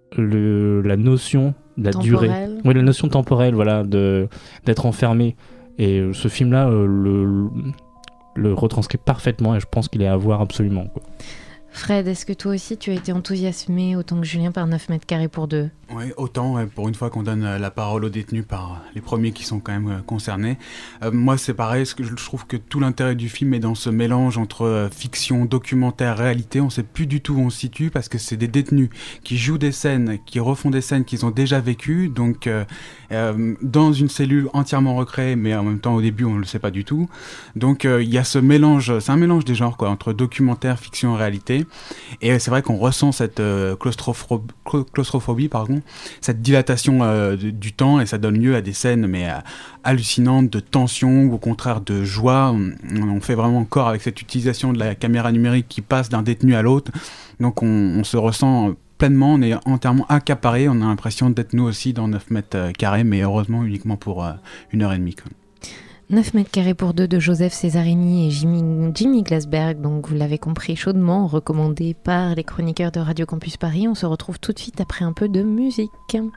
le, la notion de la temporelle. durée, oui, la notion temporelle, voilà, de d'être enfermé. Et ce film-là, euh, le, le le retranscrit parfaitement, et je pense qu'il est à voir absolument, quoi. Fred, est-ce que toi aussi tu as été enthousiasmé autant que Julien par neuf mètres carrés pour deux? Oui, autant, ouais, pour une fois qu'on donne euh, la parole aux détenus par les premiers qui sont quand même euh, concernés. Euh, moi, c'est pareil, ce que je trouve que tout l'intérêt du film est dans ce mélange entre euh, fiction, documentaire, réalité. On ne sait plus du tout où on se situe parce que c'est des détenus qui jouent des scènes, qui refont des scènes qu'ils ont déjà vécues, donc euh, euh, dans une cellule entièrement recréée, mais en même temps, au début, on ne le sait pas du tout. Donc, euh, il y a ce mélange, c'est un mélange des genres, quoi, entre documentaire, fiction et réalité. Et c'est vrai qu'on ressent cette euh, claustrophobie, claustrophobie pardon, cette dilatation euh, du temps, et ça donne lieu à des scènes mais euh, hallucinantes de tension ou au contraire de joie. On, on fait vraiment corps avec cette utilisation de la caméra numérique qui passe d'un détenu à l'autre. Donc on, on se ressent pleinement, on est entièrement accaparé, on a l'impression d'être nous aussi dans neuf mètres carrés, mais heureusement uniquement pour euh, une heure et demie. Quoi. neuf mètres carrés pour deux de Joseph Cesarini et Jimmy, Jimmy Glassberg, donc vous l'avez compris, chaudement recommandé par les chroniqueurs de Radio Campus Paris. On se retrouve tout de suite après un peu de musique.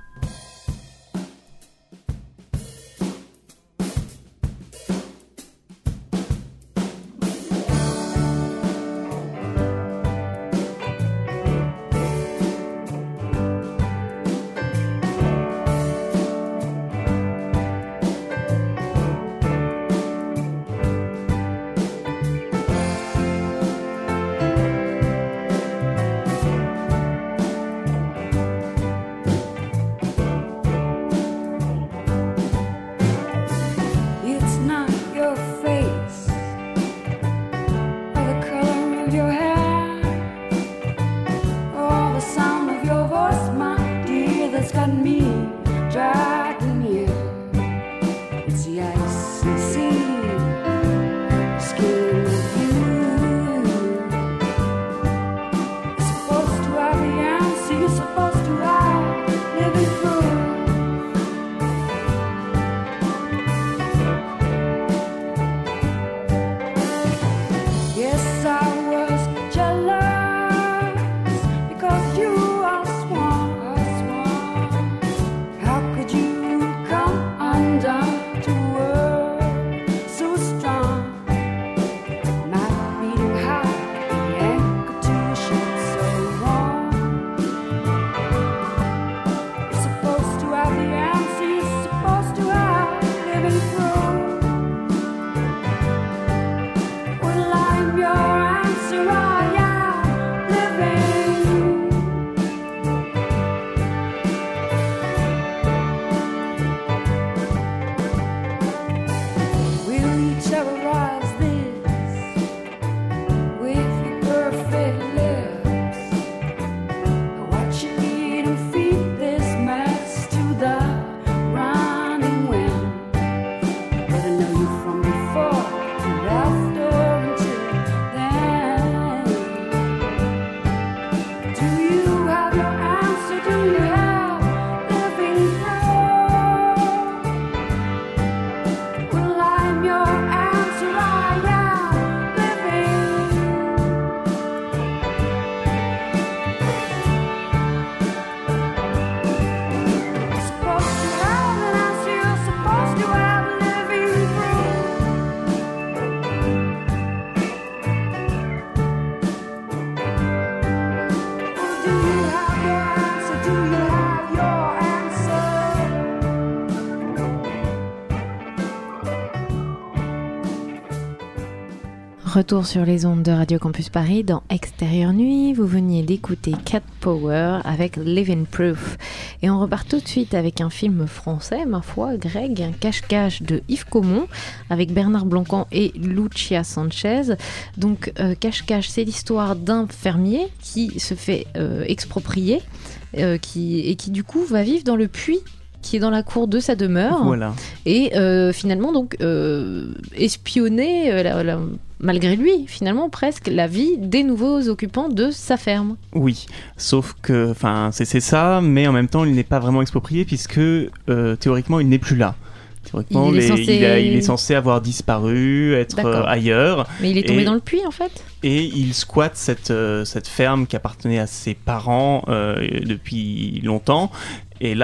Retour sur les ondes de Radio Campus Paris dans Extérieur Nuit. Vous veniez d'écouter Cat Power avec Living Proof. Et on repart tout de suite avec un film français, ma foi, Greg, un cache-cache de Yves Caumont avec Bernard Blancan et Lucia Sanchez. Donc euh, cache-cache, c'est l'histoire d'un fermier qui se fait euh, exproprier euh, qui, et qui du coup va vivre dans le puits qui est dans la cour de sa demeure. Voilà. Et euh, finalement donc euh, espionner euh, la, la, malgré lui, finalement presque, la vie des nouveaux occupants de sa ferme. Oui, sauf que enfin c'est, c'est ça, mais en même temps il n'est pas vraiment exproprié puisque euh, théoriquement il n'est plus là. Théoriquement, il est, les, censé... il, a, il est censé avoir disparu, être euh, ailleurs. Mais il est tombé et, dans le puits en fait. Et il squatte cette, euh, cette ferme qui appartenait à ses parents euh, depuis longtemps. Et là,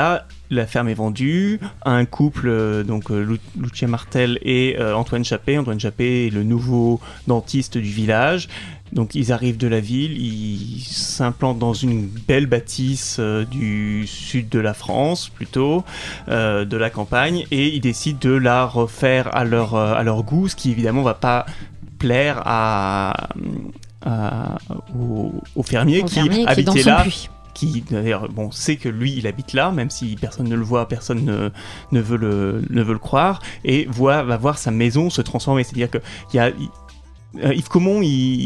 la ferme est vendue à un couple, euh, donc euh, Lu- Lucia Martel et euh, Antoine Chappé. Antoine Chappé est le nouveau dentiste du village. Donc ils arrivent de la ville, ils s'implantent dans une belle bâtisse euh, du sud de la France, plutôt, euh, de la campagne, et ils décident de la refaire à leur, euh, à leur goût, ce qui évidemment va pas plaire à, à, au, au fermier Au qui fermier qui est habitait dans son là. puits. Qui d'ailleurs bon sait que lui il habite là, même si personne ne le voit, personne ne, ne veut le ne veut le croire, et voit va voir sa maison se transformer. C'est-à-dire que il y a il, euh, Yves Caumont, il,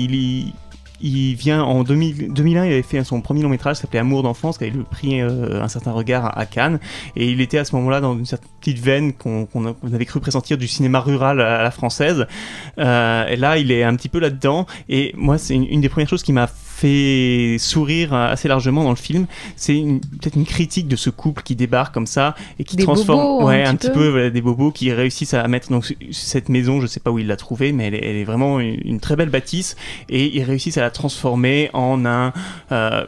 il il vient en deux mille, deux mille un, il avait fait son premier long métrage, ça s'appelait Amour d'enfance, qui avait le prix euh, Un certain regard à, à Cannes, et il était à ce moment-là dans une certaine petite veine qu'on, qu'on, a, qu'on avait cru pressentir du cinéma rural à, à la française. Euh, et là, il est un petit peu là-dedans, et moi, c'est une, une des premières choses qui m'a fait sourire assez largement dans le film, c'est une, peut-être une critique de ce couple qui débarque comme ça et qui Des transforme bobos, ouais un un petit petit peu. peu voilà, des bobos qui réussissent à mettre donc cette maison, je sais pas où il l'a trouvée, mais elle est, elle est vraiment une, une très belle bâtisse, et ils réussissent à la transformer en un euh,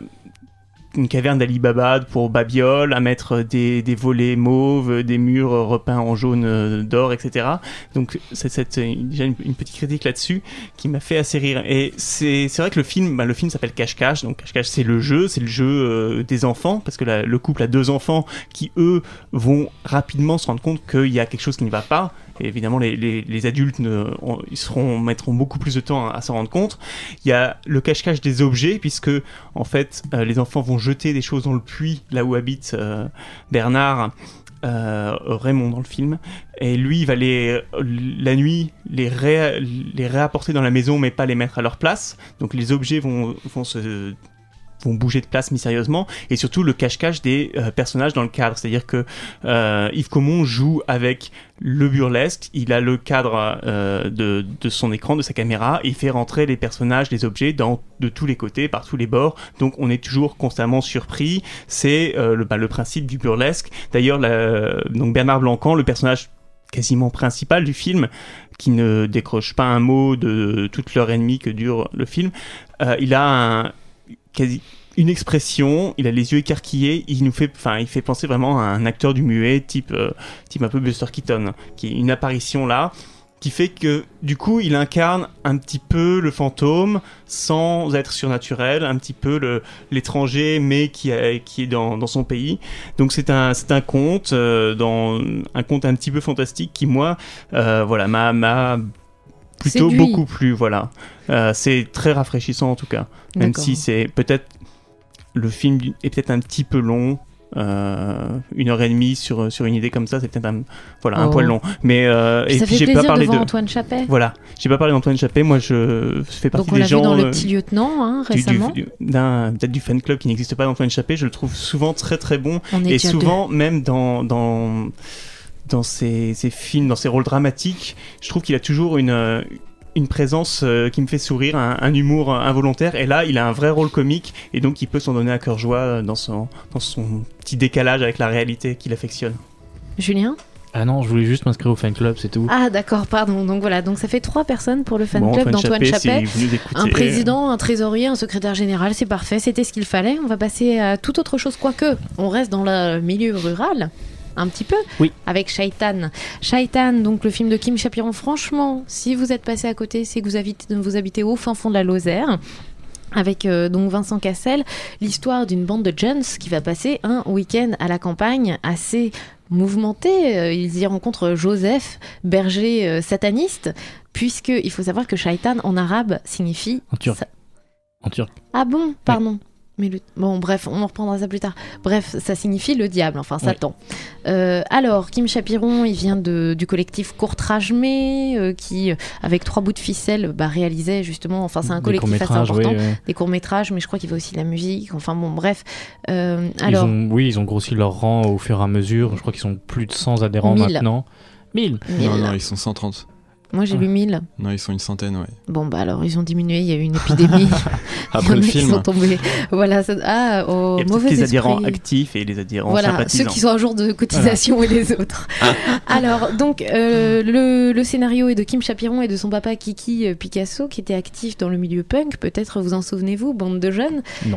une caverne d'Ali Baba pour babioles, à mettre des, des volets mauves, des murs repeints en jaune d'or, et cetera. Donc c'est, c'est déjà une, une petite critique là-dessus qui m'a fait assez rire. Et c'est, c'est vrai que le film, bah, le film s'appelle Cache-Cache. Donc Cache-Cache, c'est le jeu, c'est le jeu euh, des enfants, parce que la, le couple a deux enfants qui, eux, vont rapidement se rendre compte qu'il y a quelque chose qui ne va pas. Et évidemment, les, les, les adultes ne, on, ils seront, mettront beaucoup plus de temps à, à s'en rendre compte. Il y a le cache-cache des objets, puisque en fait, euh, les enfants vont jeter des choses dans le puits, là où habite euh, Bernard, euh, Raymond dans le film. Et lui, il va les, la nuit les, ré, les réapporter dans la maison, mais pas les mettre à leur place. Donc les objets vont, vont se... vont bouger de place mystérieusement, et surtout le cache-cache des euh, personnages dans le cadre, c'est-à-dire que euh, Yves Caumont joue avec le burlesque, il a le cadre euh, de, de son écran, de sa caméra, et il fait rentrer les personnages, les objets dans, de tous les côtés, par tous les bords, donc on est toujours constamment surpris. C'est euh, le, bah, le principe du burlesque. D'ailleurs la, donc Bernard Blancan, le personnage quasiment principal du film, qui ne décroche pas un mot de toute l'heure et demie que dure le film, euh, il a un quasi une expression, il a les yeux écarquillés, il nous fait, enfin, il fait penser vraiment à un acteur du muet, type, euh, type un peu Buster Keaton, qui est une apparition là, qui fait que du coup, il incarne un petit peu le fantôme sans être surnaturel, un petit peu le, l'étranger, mais qui, a, qui est dans, dans son pays. Donc c'est un, c'est un conte, euh, dans un conte un petit peu fantastique qui moi, euh, voilà, m'a, m'a plutôt Séduit. beaucoup plu, voilà. Euh, c'est très rafraîchissant en tout cas, même D'accord. si c'est peut-être le film est peut-être un petit peu long, euh, une heure et demie sur sur une idée comme ça, c'est peut-être un voilà un Oh. poil long. Mais euh, Puis et ça puis fait j'ai pas plaisir parlé de de voir Antoine Chappé. Voilà, j'ai pas parlé d'Antoine Chappé. Moi, je fais partie Donc on des l'a gens vu dans euh, Le Petit Lieutenant hein, du- du- récemment. du- d'un peut-être du fan club qui n'existe pas d'Antoine Chappé. Je le trouve souvent très très bon, On est et déjà souvent même dans dans dans ses, ses films, dans ses rôles dramatiques, je trouve qu'il a toujours une euh, une présence euh, qui me fait sourire, un, un humour involontaire, et là il a un vrai rôle comique, et donc il peut s'en donner à cœur joie euh, dans son, dans son petit décalage avec la réalité qu'il affectionne. Julien ? Ah non, je voulais juste m'inscrire au fan club, c'est tout. Ah d'accord, pardon. Donc voilà, donc ça fait trois personnes pour le fan Bon, club Antoine d'Antoine Chappé, Chappé. si vous nous écoutez. Un président, un trésorier, un secrétaire général, c'est parfait, c'était ce qu'il fallait. On va passer à toute autre chose, quoique on reste dans le milieu rural. Un petit peu, oui. Avec Shaitan. Shaitan, donc le film de Kim Chapiron. Franchement, si vous êtes passé à côté, c'est que vous habitez, vous habitez au fin fond de la Lozère. Avec euh, donc Vincent Cassel, l'histoire d'une bande de jeunes qui va passer un week-end à la campagne assez mouvementé. Euh, ils y rencontrent Joseph, berger euh, sataniste, puisque il faut savoir que Shaitan en arabe signifie... En turc. sa- En turc. Ah bon, pardon. Mais le... Bon, bref, on en reprendra ça plus tard. Bref, ça signifie le diable, enfin Satan. Euh, alors, Kim Chapiron, il vient de, du collectif Courtrajmé, euh, qui, avec trois bouts de ficelle, bah, réalisait justement, enfin c'est un Des collectif assez courts-métrages, important, oui, oui. des courts-métrages, mais je crois qu'il fait aussi de la musique, enfin bon, bref. Euh, Ils alors, ont, oui, ils ont grossi leur rang au fur et à mesure. Je crois qu'ils sont plus de cent adhérents Mille. maintenant. mille Mille. Non, non, ils sont cent trente. moi j'ai lu mille. Non, ils sont une centaine, ouais. Bon, bah alors, ils ont diminué, il y a eu une épidémie. Après Il y en le a qui film. sont tombés. Voilà, ça... ah, au Il y a peut-être mauvais les esprit. adhérents actifs et les adhérents Voilà, sympathisants. ceux qui sont à jour de cotisation et les autres. Alors, donc, euh, le, le scénario est de Kim Chapiron et de son papa Kiki euh, Picasso, qui était actif dans le milieu punk. Peut-être vous en souvenez-vous, bande de jeunes. Non.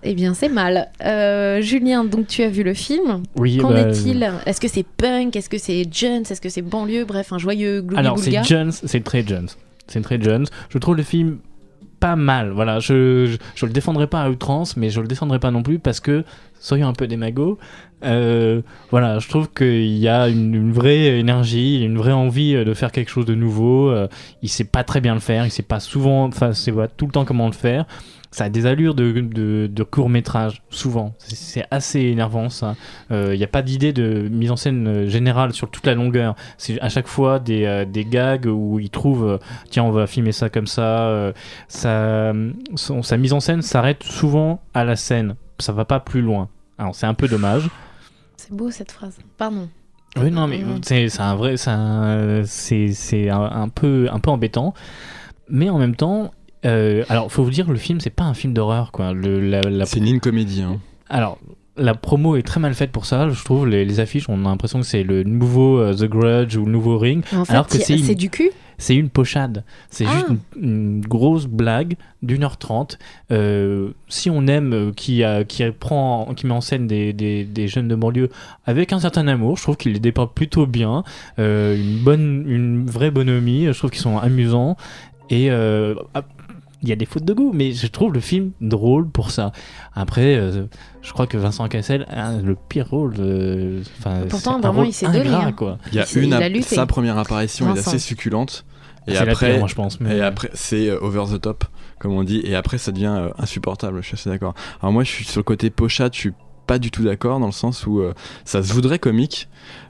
Eh bien, c'est mal. Euh, Julien, donc tu as vu le film. Oui. Qu'en bah, est-il ? Est-ce que c'est punk ? Est-ce que c'est Jones ? Est-ce que c'est banlieue ? Bref, un joyeux gloubi Alors, c'est Jones, c'est très Jones. C'est très Jones. Je trouve le film pas mal. Voilà, je, je, je le défendrai pas à outrance, mais je le défendrai pas non plus parce que, soyons un peu des magots, euh, voilà, je trouve qu'il y a une, une vraie énergie, une vraie envie de faire quelque chose de nouveau. Euh, il sait pas très bien le faire, il sait pas souvent, enfin, c'est pas tout le temps comment le faire. Ça a des allures de, de, de court-métrage, souvent. C'est, c'est assez énervant, ça. Il euh, n'y a pas d'idée de mise en scène générale sur toute la longueur. C'est à chaque fois des, euh, des gags où ils trouvent euh, tiens, on va filmer ça comme ça. Euh, ça son, sa mise en scène s'arrête souvent à la scène. Ça va pas plus loin. Alors, c'est un peu dommage. C'est beau, cette phrase. Pardon. Oui, non, mais Mmh. c'est, c'est un vrai... C'est, un, c'est, c'est un, un, peu, un peu embêtant. Mais en même temps... Euh, alors, faut vous dire, le film, c'est pas un film d'horreur, quoi. Le, la, la... C'est une comédie. Hein. Alors, la promo est très mal faite pour ça, je trouve. Les, les affiches, on a l'impression que c'est le nouveau euh, The Grudge ou le nouveau Ring. En fait, alors que c'est, c'est une... du cul. C'est une pochade. C'est ah. juste une, une grosse blague d'une heure trente. Euh, si on aime, euh, qui, a, qui, prend, qui met en scène des, des, des jeunes de banlieue avec un certain amour, je trouve qu'il les dépeint plutôt bien. Euh, une, bonne, une vraie bonhomie, je trouve qu'ils sont amusants. Et... Euh, il y a des fautes de goût, mais je trouve le film drôle pour ça. Après, euh, je crois que Vincent Cassel a le pire rôle. Euh, Pourtant, vraiment, il s'est donné. Hein. Quoi. Il y a il une, a sa première apparition Vincent. est assez succulente. Et c'est après, la pire, moi, je pense. Mais... Et après, c'est euh, over the top, comme on dit. Et après, ça devient euh, insupportable. Je suis assez d'accord. Alors moi, je suis sur le côté pochade. Je suis pas du tout d'accord dans le sens où euh, ça se voudrait comique.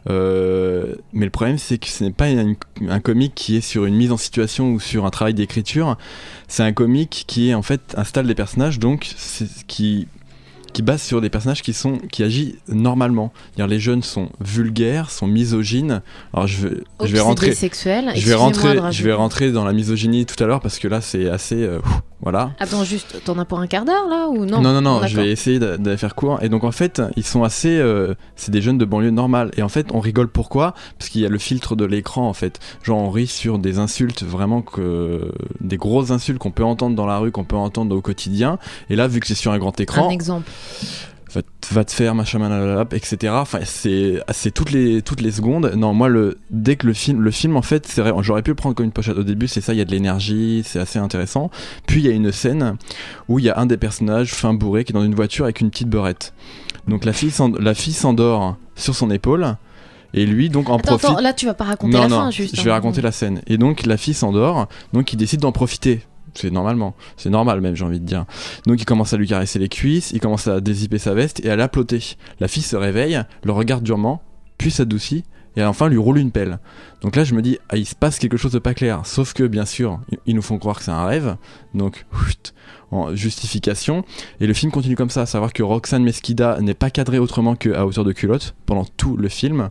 Euh, mais le problème, c'est que ce n'est pas une, un comique qui est sur une mise en situation ou sur un travail d'écriture. C'est un comique qui est en fait installe des personnages, donc c'est, qui qui base sur des personnages qui sont qui agissent normalement. C'est-à-dire, les jeunes sont vulgaires, sont misogynes. Alors je vais je vais rentrer sexuel, je vais rentrer je vais rentrer dans la misogynie tout à l'heure parce que là c'est assez euh, voilà. Attends, juste, t'en as pour un quart d'heure là ou non? Non, non, non, D'accord. je vais essayer de, de faire court. Et donc en fait, ils sont assez. Euh, c'est des jeunes de banlieue normale. Et en fait, on rigole pourquoi? Parce qu'il y a le filtre de l'écran en fait. Genre, on rit sur des insultes vraiment que. Des grosses insultes qu'on peut entendre dans la rue, qu'on peut entendre au quotidien. Et là, vu que c'est sur un grand écran. Un exemple. Va, va te faire, machin, manalala, et cetera. Enfin, c'est, c'est toutes les, toutes les secondes. Non, moi, le, dès que le film, le film, en fait, c'est vrai, j'aurais pu le prendre comme une pochette au début, c'est ça, il y a de l'énergie, c'est assez intéressant. Puis, il y a une scène où il y a un des personnages, fin bourré, qui est dans une voiture avec une petite beurette. Donc, la fille, la fille s'endort sur son épaule. Et lui, donc, en attends, profite. Attends, là, tu vas pas raconter non, la non, fin, juste. Je vais hein. raconter la scène. Et donc, la fille s'endort, donc, il décide d'en profiter. C'est normalement, c'est normal même, j'ai envie de dire. Donc il commence à lui caresser les cuisses, il commence à dézipper sa veste et à l'aploter. La fille se réveille, le regarde durement, puis s'adoucit et enfin lui roule une pelle. Donc là je me dis, ah, il se passe quelque chose de pas clair. Sauf que bien sûr, ils nous font croire que c'est un rêve, donc chut, en justification. Et le film continue comme ça, à savoir que Roxane Mesquida n'est pas cadrée autrement qu'à hauteur de culotte pendant tout le film.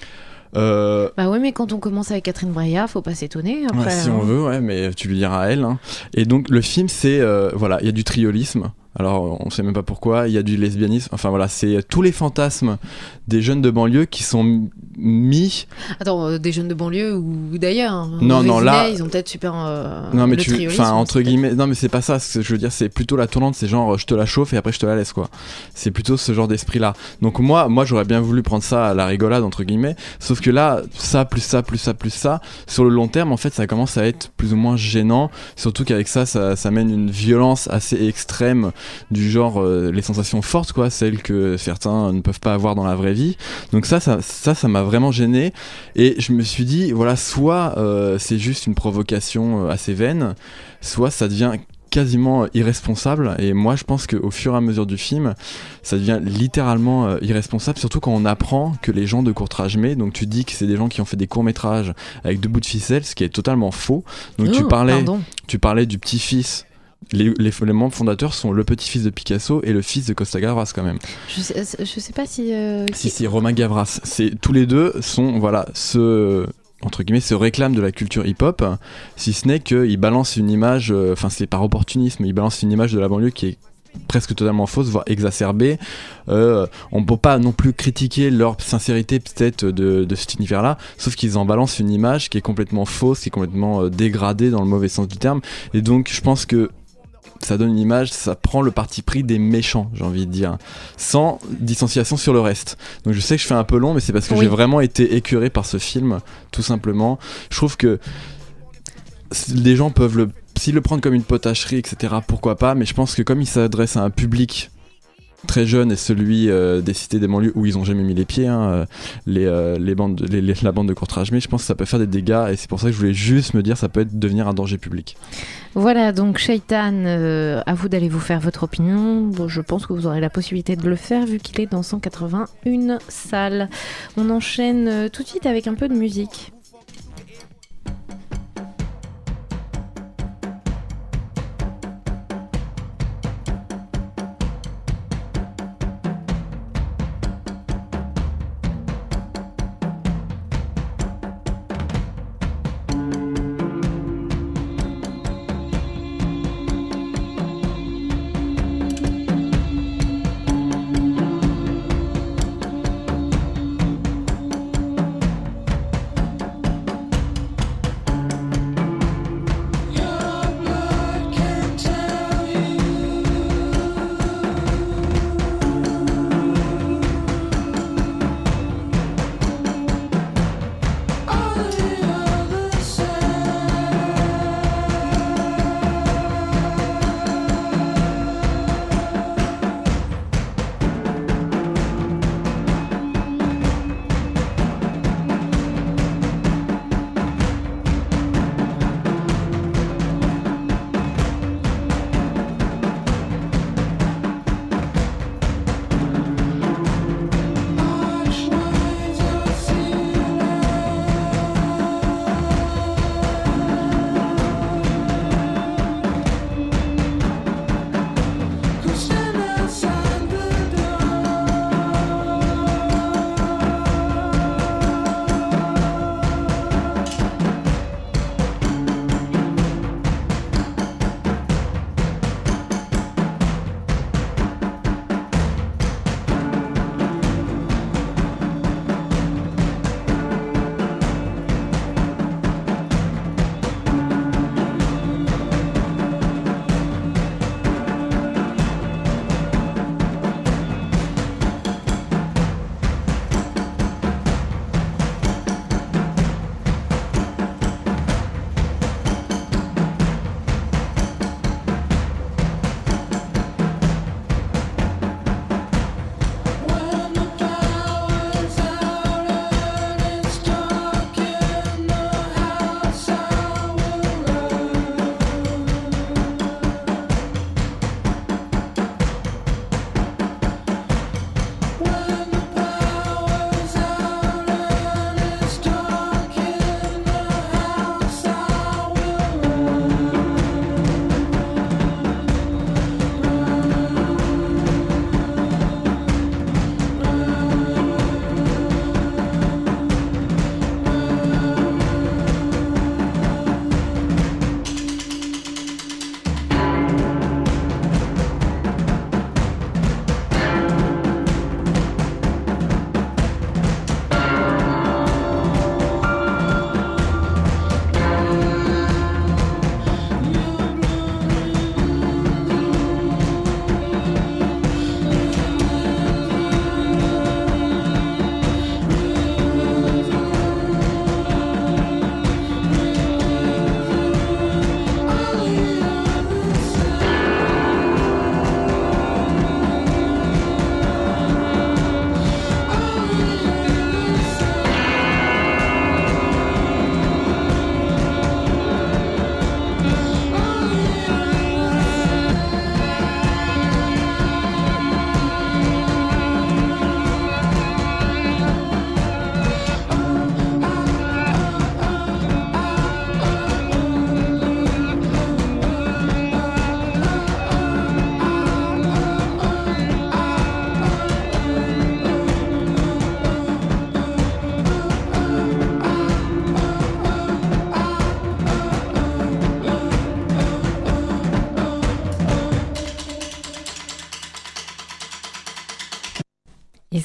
Euh... Bah ouais, mais quand on commence avec Catherine Breillat, faut pas s'étonner. Après, ouais, si hein. on veut, ouais, mais tu lui diras à elle. Hein. Et donc le film, c'est euh, voilà, il y a du triolisme. Alors on sait même pas pourquoi. Il y a du lesbianisme. Enfin voilà, c'est tous les fantasmes des jeunes de banlieue qui sont mis. Attends, euh, des jeunes de banlieue ou d'ailleurs. Hein. Non, non, là. Ils ont peut-être super. Euh, non, mais le tu. Enfin, entre guillemets. Non, mais c'est pas ça. Ce que je veux dire, c'est plutôt la tournante. C'est genre, je te la chauffe et après je te la laisse, quoi. C'est plutôt ce genre d'esprit-là. Donc moi, moi, j'aurais bien voulu prendre ça à la rigolade, entre guillemets. Sauf que là, ça, plus ça, plus ça, plus ça. Sur le long terme, en fait, ça commence à être plus ou moins gênant. Surtout qu'avec ça, ça, ça mène une violence assez extrême. Du genre euh, les sensations fortes, quoi, celles que certains ne peuvent pas avoir dans la vraie vie. Donc ça ça ça ça m'a vraiment gêné et je me suis dit voilà, soit euh, c'est juste une provocation assez vaine, soit ça devient quasiment irresponsable. Et moi je pense qu'au fur et à mesure du film ça devient littéralement euh, irresponsable, surtout quand on apprend que les gens de Courtrage-Mets, donc tu dis que c'est des gens qui ont fait des courts-métrages avec deux bouts de ficelle, ce qui est totalement faux. Donc oh, tu parlais pardon. tu parlais du petit-fils. Les, les, les membres fondateurs sont le petit-fils de Picasso et le fils de Costa Gavras, quand même. Je sais, je sais pas si. Euh, si, si, Romain Gavras. C'est, tous les deux sont, voilà, se, entre guillemets, se réclament de la culture hip-hop, si ce n'est qu'ils balancent une image, enfin, euh, c'est par opportunisme, ils balancent une image de la banlieue qui est presque totalement fausse, voire exacerbée. Euh, on ne peut pas non plus critiquer leur sincérité peut-être de, de cet univers-là, sauf qu'ils en balancent une image qui est complètement fausse, qui est complètement euh, dégradée dans le mauvais sens du terme. Et donc, je pense que ça donne une image, ça prend le parti pris des méchants, j'ai envie de dire, sans distanciation sur le reste. Donc je sais que je fais un peu long, mais c'est parce que Oui. j'ai vraiment été écœuré par ce film, tout simplement. Je trouve que les gens peuvent le, s'ils le prennent comme une potacherie, et cetera, pourquoi pas, mais je pense que comme il s'adresse à un public très jeune et celui euh, des cités des banlieues où ils ont jamais mis les pieds, hein, euh, les, euh, les bandes, les, les- la bande de Courtrage, mais je pense que ça peut faire des dégâts et c'est pour ça que je voulais juste me dire ça peut être devenir un danger public. Voilà, donc Shaitan, euh, à vous d'aller vous faire votre opinion. Bon, je pense que vous aurez la possibilité de le faire vu qu'il est dans cent quatre-vingt-une salles. On enchaîne euh, tout de suite avec un peu de musique.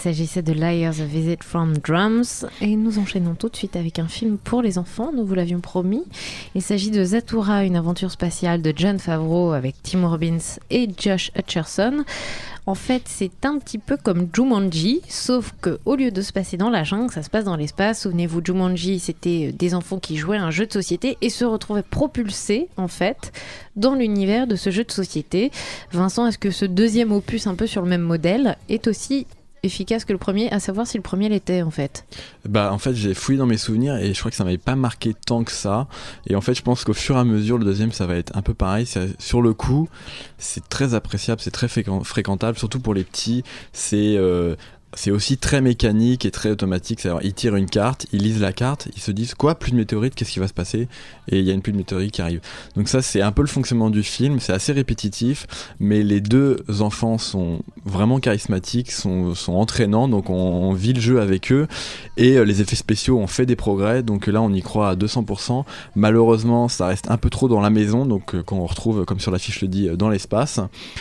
s'agissait de Liars A Visit from Drums et nous enchaînons tout de suite avec un film pour les enfants, nous vous l'avions promis. Il s'agit de Zathura, une aventure spatiale de Jon Favreau avec Tim Robbins et Josh Hutcherson. En fait, c'est un petit peu comme Jumanji, sauf qu'au lieu de se passer dans la jungle, ça se passe dans l'espace. Souvenez-vous, Jumanji, c'était des enfants qui jouaient à un jeu de société et se retrouvaient propulsés, en fait, dans l'univers de ce jeu de société. Vincent, est-ce que ce deuxième opus, un peu sur le même modèle, est aussi efficace que le premier, à savoir si le premier l'était en fait? Bah en fait j'ai fouillé dans mes souvenirs et je crois que ça m'avait pas marqué tant que ça, et en fait je pense qu'au fur et à mesure le deuxième ça va être un peu pareil. C'est, sur le coup c'est très appréciable, c'est très fréquent, fréquentable, surtout pour les petits. C'est euh, c'est aussi très mécanique et très automatique. C'est-à-dire, ils tirent une carte, ils lisent la carte, ils se disent quoi, pluie de météorite, qu'est-ce qui va se passer? Et il y a une pluie de météorite qui arrive. Donc ça, c'est un peu le fonctionnement du film. C'est assez répétitif, mais les deux enfants sont vraiment charismatiques, sont, sont entraînants. Donc on, on vit le jeu avec eux et euh, les effets spéciaux ont fait des progrès. Donc là, on y croit à deux cents pour cent. Malheureusement, ça reste un peu trop dans la maison. Donc euh, quand on retrouve, comme sur l'affiche le dit, dans l'espace.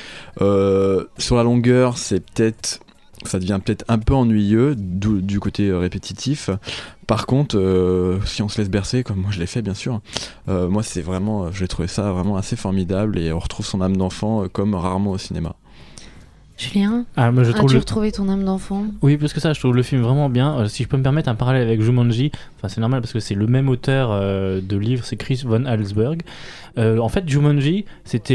Euh, sur la longueur, c'est peut-être ça devient peut-être un peu ennuyeux du, du côté euh, répétitif. Par contre, euh, si on se laisse bercer, comme moi je l'ai fait bien sûr, euh, moi c'est vraiment, j'ai trouvé ça vraiment assez formidable et on retrouve son âme d'enfant euh, comme rarement au cinéma. Julien, ah, moi, je trouve as-tu le... retrouvé ton âme d'enfant? Oui, parce que ça, je trouve le film vraiment bien. Euh, si je peux me permettre un parallèle avec Jumanji, enfin c'est normal parce que c'est le même auteur euh, de livre, c'est Chris Von Allsburg. Euh, en fait, Jumanji, c'était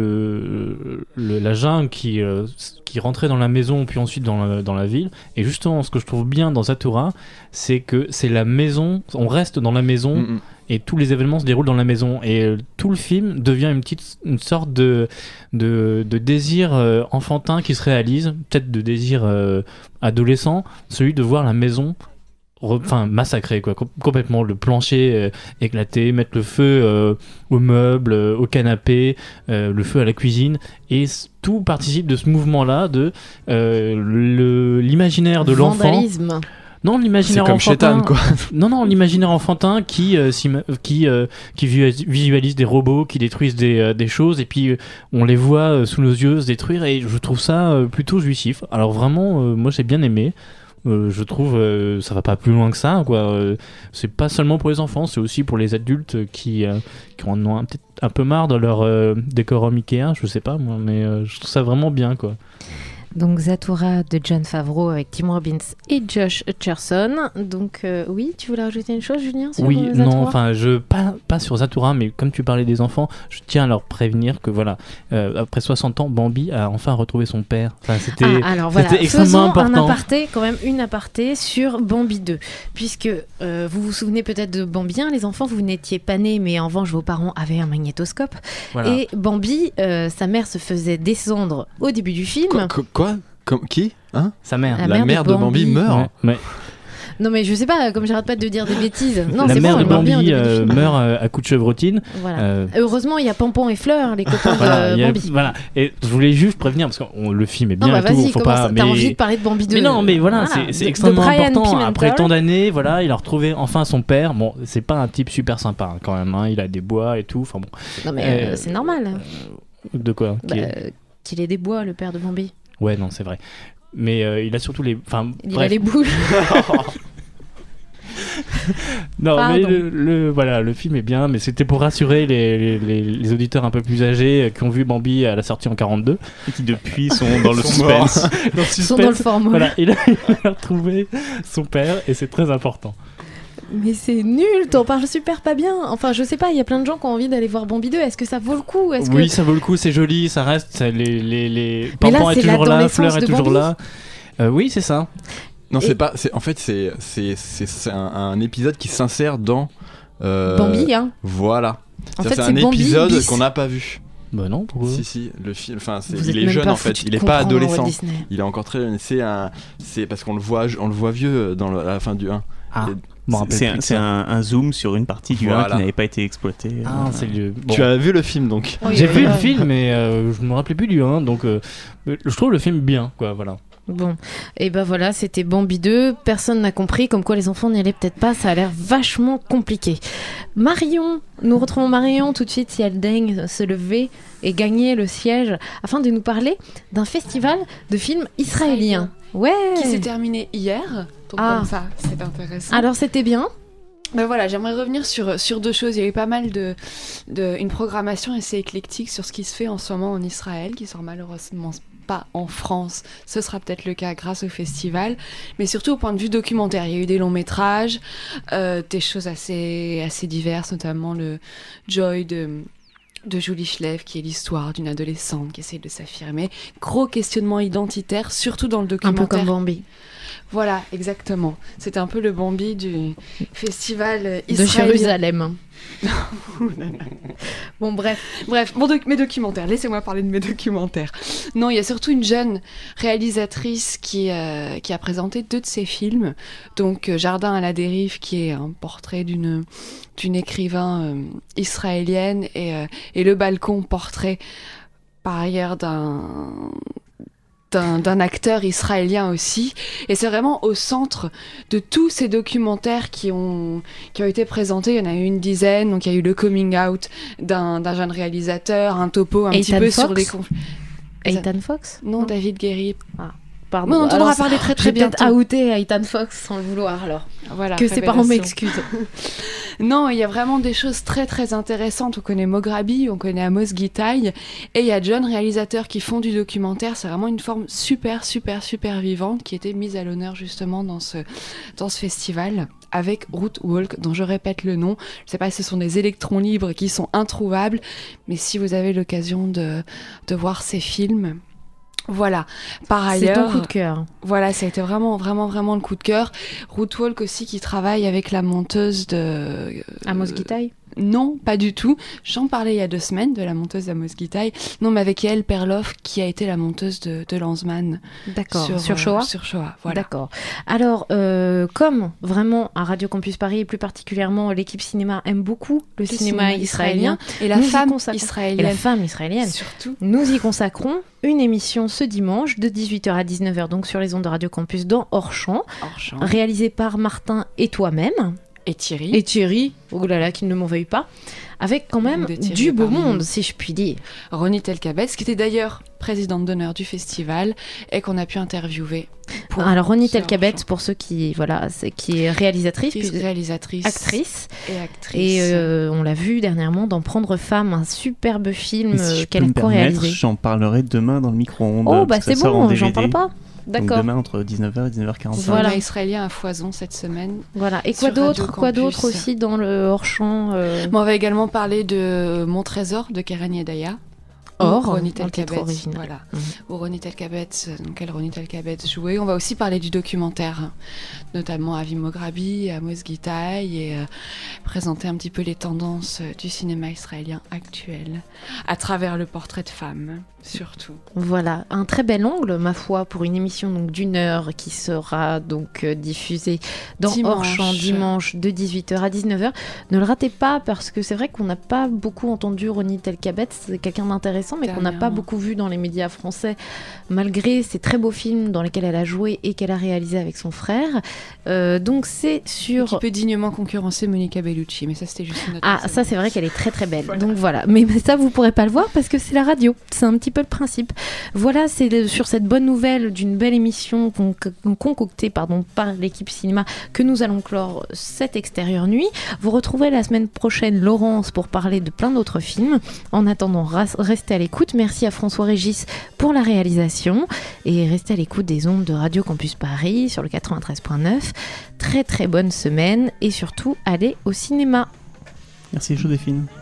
le, le la jungle qui euh, qui rentrait dans la maison puis ensuite dans la, dans la ville. Et justement, ce que je trouve bien dans Zathura, c'est que c'est la maison, on reste dans la maison. Mm-hmm. Et tous les événements se déroulent dans la maison et euh, tout le film devient une petite une sorte de de, de désir euh, enfantin qui se réalise, peut-être de désir euh, adolescent, celui de voir la maison re, enfin massacrée quoi, com- complètement le plancher euh, éclaté, mettre le feu euh, aux meubles, euh, au canapé, euh, le feu à la cuisine, et c- tout participe de ce mouvement-là de euh, le l'imaginaire de Vandalisme. l'enfant. Non, l'imaginaire c'est comme enfantin. Chétan, quoi. Non, non, l'imaginaire enfantin qui euh, qui euh, qui visualise des robots qui détruisent des euh, des choses et puis euh, on les voit euh, sous nos yeux se détruire et je trouve ça euh, plutôt jouissif. Alors vraiment, euh, moi j'ai bien aimé. Euh, je trouve euh, ça va pas plus loin que ça quoi. Euh, c'est pas seulement pour les enfants, c'est aussi pour les adultes qui euh, qui en ont un, peut-être un peu marre de leur euh, décorum Ikea, je sais pas moi, mais euh, je trouve ça vraiment bien quoi. Donc Zathura de Jon Favreau avec Tim Robbins et Josh Hutcherson. Donc euh, oui, tu voulais rajouter une chose, Julien, sur Oui, euh, Zathura? non, enfin je pas pas sur Zathura, mais comme tu parlais des enfants, je tiens à leur prévenir que voilà, euh, après soixante ans, Bambi a enfin retrouvé son père. Enfin c'était, ah, alors voilà, c'était extrêmement faisons important. un aparté, quand même une aparté sur Bambi deux, puisque euh, vous vous souvenez peut-être de Bambi un, les enfants, vous n'étiez pas nés, mais en revanche vos parents avaient un magnétoscope. Voilà. Et Bambi, euh, sa mère se faisait descendre au début du film. Quoi, quoi, quoi Comme, qui hein Sa mère. La, la mère, mère de, de Bambi, Bambi meurt. Ouais, ouais. Non mais je sais pas, comme j'arrête pas de dire des bêtises. Non, la c'est mère bon, de Bambi euh, meurt euh, à coups de chevrotine. Voilà. Euh... Heureusement, il y a Pampon et Fleur, les copains voilà, de a, Bambi. Voilà. Et je voulais juste prévenir parce que on, le film est bien non, bah, et tout. vas-y, Faut comment pas. ça, Mais... t'as envie de parler de Bambi deux. Mais non, mais voilà, voilà. c'est, c'est de, extrêmement de important. Pimentel. Après tant d'années, voilà, il a retrouvé enfin son père. Bon, c'est pas un type super sympa hein, quand même. Hein. Il a des bois et tout. Enfin bon. Non mais euh, euh, c'est normal. Euh, de quoi bah, est... Qu'il ait des bois, le père de Bambi. Ouais, non, c'est vrai. Mais euh, il a surtout les. Enfin, il bref. a les boules. Non, Pardon. mais le, le, voilà, le film est bien, mais c'était pour rassurer les, les, les auditeurs un peu plus âgés qui ont vu Bambi à la sortie en quarante-deux. Et qui depuis sont dans le sont suspense. dans le suspense. Sont dans le formol. Voilà, il a, il a retrouvé son père et c'est très important. Mais c'est nul, t'en parles super pas bien. Enfin, je sais pas, il y a plein de gens qui ont envie d'aller voir Bambi deux. Est-ce que ça vaut le coup? Est-ce Oui, que... ça vaut le coup, c'est joli, ça reste. Ça, les, les, les... Mais là, Pampan est c'est toujours là, l'adolescence Fleur est de toujours Bambi. là. Euh, oui, c'est ça. Non, Et- c'est pas. C'est, en fait, c'est, c'est, c'est, c'est un, un épisode qui s'insère dans. Euh, Bambi, hein. Voilà. En C'est-à-dire, fait, c'est c'est un Bambi épisode bis. qu'on n'a pas vu. Bah non, pourquoi Si, si, le film. Enfin, c'est, Vous il êtes est même jeune pas en fait. foutu de Il est pas comprendre adolescent. Walt Disney. Il est encore très jeune. C'est un. C'est parce qu'on le voit, on le voit vieux dans le- à la fin du un. Ah. Et- M'en rappelle C'est, plus un, que c'est ça. un, un zoom sur une partie du Voilà. un qui n'avait pas été exploité. Ah, c'est le... bon. Tu as vu le film donc? Oui, J'ai oui, vu oui. le film, mais euh, je me rappelais plus du un, donc euh, je trouve le film bien, quoi, voilà. Bon, et ben voilà, c'était Bambi deux, personne n'a compris, comme quoi les enfants n'y allaient peut-être pas, ça a l'air vachement compliqué. Marion, nous retrouvons Marion tout de suite si elle daigne se lever et gagner le siège afin de nous parler d'un festival de films israéliens. Ouais. Qui s'est terminé hier, donc Ah. comme ça, c'est intéressant. Alors c'était bien. Ben voilà, j'aimerais revenir sur, sur deux choses. Il y a eu pas mal de, de une programmation assez éclectique sur ce qui se fait en ce moment en Israël, qui sort malheureusement pas en France. Ce sera peut-être le cas grâce au festival, mais surtout au point de vue documentaire. Il y a eu des longs métrages, euh, des choses assez assez diverses, notamment le Joy de de Julie Schleff, qui est l'histoire d'une adolescente qui essaye de s'affirmer. Gros questionnement identitaire, surtout dans le Un documentaire. peu comme Bambi. Voilà, exactement. C'était un peu le Bambi du festival De israélien. Jérusalem. Bon, bref, bref, mon doc- mes documentaires. Laissez-moi parler de mes documentaires. Non, il y a surtout une jeune réalisatrice qui, euh, qui a présenté deux de ses films. Donc, euh, Jardin à la dérive, qui est un portrait d'une d'une écrivain euh, israélienne, et, euh, et Le Balcon, portrait par ailleurs d'un d'un d'un acteur israélien aussi, et c'est vraiment au centre de tous ces documentaires qui ont qui ont été présentés. Il y en a eu une dizaine. Donc il y a eu le coming out d'un d'un jeune réalisateur, un topo un petit Ethan peu Fox sur les conf- Ethan Fox non, David Guéry. Ah, pardon. Non, on entendra Alors, parler très très je vais bientôt. peut-être outer Ethan Fox sans le vouloir alors. Voilà, que ses parents révélation. m'excusent. Non, il y a vraiment des choses très très intéressantes. On connaît Mograbi, on connaît Amos Gitaï, et il y a de jeunes réalisateurs qui font du documentaire. C'est vraiment une forme super super super vivante qui était mise à l'honneur justement dans ce dans ce festival, avec Ruth Walk, dont je répète le nom. Je sais pas si ce sont des électrons libres qui sont introuvables, mais si vous avez l'occasion de de voir ces films. Voilà. Par C'est ailleurs, ton coup de cœur. Voilà, ça a été vraiment, vraiment, vraiment le coup de cœur. Ruth Walk aussi, qui travaille avec la monteuse de euh, Amos Gitaï. Non, pas du tout. J'en parlais il y a deux semaines de la monteuse d'Amos Gitaï. Non, mais avec Yael Perloff, qui a été la monteuse de, de Lanzmann. D'accord. Sur, Sur, Shoah. euh, sur Shoah, voilà. D'accord. Alors, euh, comme vraiment à Radio Campus Paris, et plus particulièrement l'équipe cinéma aime beaucoup le, Le cinéma, cinéma israélien, israélien. Et la nous y femme consacrons- israélienne. Et la femme israélienne. Surtout. Nous y consacrons une émission ce dimanche de dix-huit heures à dix-neuf heures, donc sur les ondes de Radio Campus dans Hors Champ, Hors Champ. réalisée par Martin et toi-même. Et Thierry. Et Thierry, oh là là, qu'il ne m'en veuille pas, avec quand même De Thierry du beau parmi monde, nous. si je puis dire. Ronnie Telkabetz, qui était d'ailleurs présidente d'honneur du festival et qu'on a pu interviewer. pour Alors Ronnie ce Telkabetz, pour ceux qui voilà, c'est qui est réalisatrice, Actrice, puis réalisatrice actrice, et actrice. et euh, on l'a vu dernièrement dans Prendre Femme, un superbe film Et si euh, je qu'elle peux a me permettre, co-réalisé. j'en parlerai demain dans le micro-ondes. Oh bah parce que c'est ça sort en bon, D V D. j'en parle pas. Donc D'accord. demain entre dix-neuf heures et dix-neuf heures quarante-cinq. Cinéma Voilà. israélien à foison cette semaine. Voilà. Et quoi sur Radio d'autre, quoi Campus. d'autre aussi dans le hors-champ euh, Bon, on va également parler de Mon Trésor de Keren Yedaya. Or, Où Ronnie dans le titre Telkabetz, original. voilà. Mhm. Où Ronnie Telkabetz, dans lequel Ronnie Telkabetz jouait. On va aussi parler du documentaire, hein, notamment Avi Mograbi, Amos Gitaï, et euh, présenter un petit peu les tendances euh, du cinéma israélien actuel, à travers le portrait de femmes, surtout. Voilà, un très bel angle, ma foi, pour une émission donc d'une heure qui sera donc euh, diffusée dans Dimanche. Hors Champ dimanche de dix-huit heures à dix-neuf heures. Ne le ratez pas parce que c'est vrai qu'on n'a pas beaucoup entendu Ronnie Telkabetz, c'est quelqu'un d'intéressant mais qu'on n'a pas Dernièrement. beaucoup vu dans les médias français malgré ces très beaux films dans lesquels elle a joué et qu'elle a réalisé avec son frère. Euh, donc c'est sur... Qui peut dignement concurrencer Monica Bellucci, mais ça c'était juste une autre Ah, personne. ça c'est vrai qu'elle est très très belle. Donc voilà, mais, mais ça vous pourrez pas le voir parce que c'est la radio. C'est un petit peu le principe. Voilà, c'est le- sur cette bonne nouvelle d'une belle émission con- con- concoctée pardon, par l'équipe cinéma que nous allons clore cette extérieure nuit. Vous retrouverez la semaine prochaine Laurence pour parler de plein d'autres films. En attendant, ras- restez à l'écoute. Merci à François Régis pour la réalisation et restez à l'écoute des ondes de Radio Campus Paris sur le quatre-vingt-treize point neuf. Très très bonne semaine et surtout allez au cinéma. Merci Joséphine.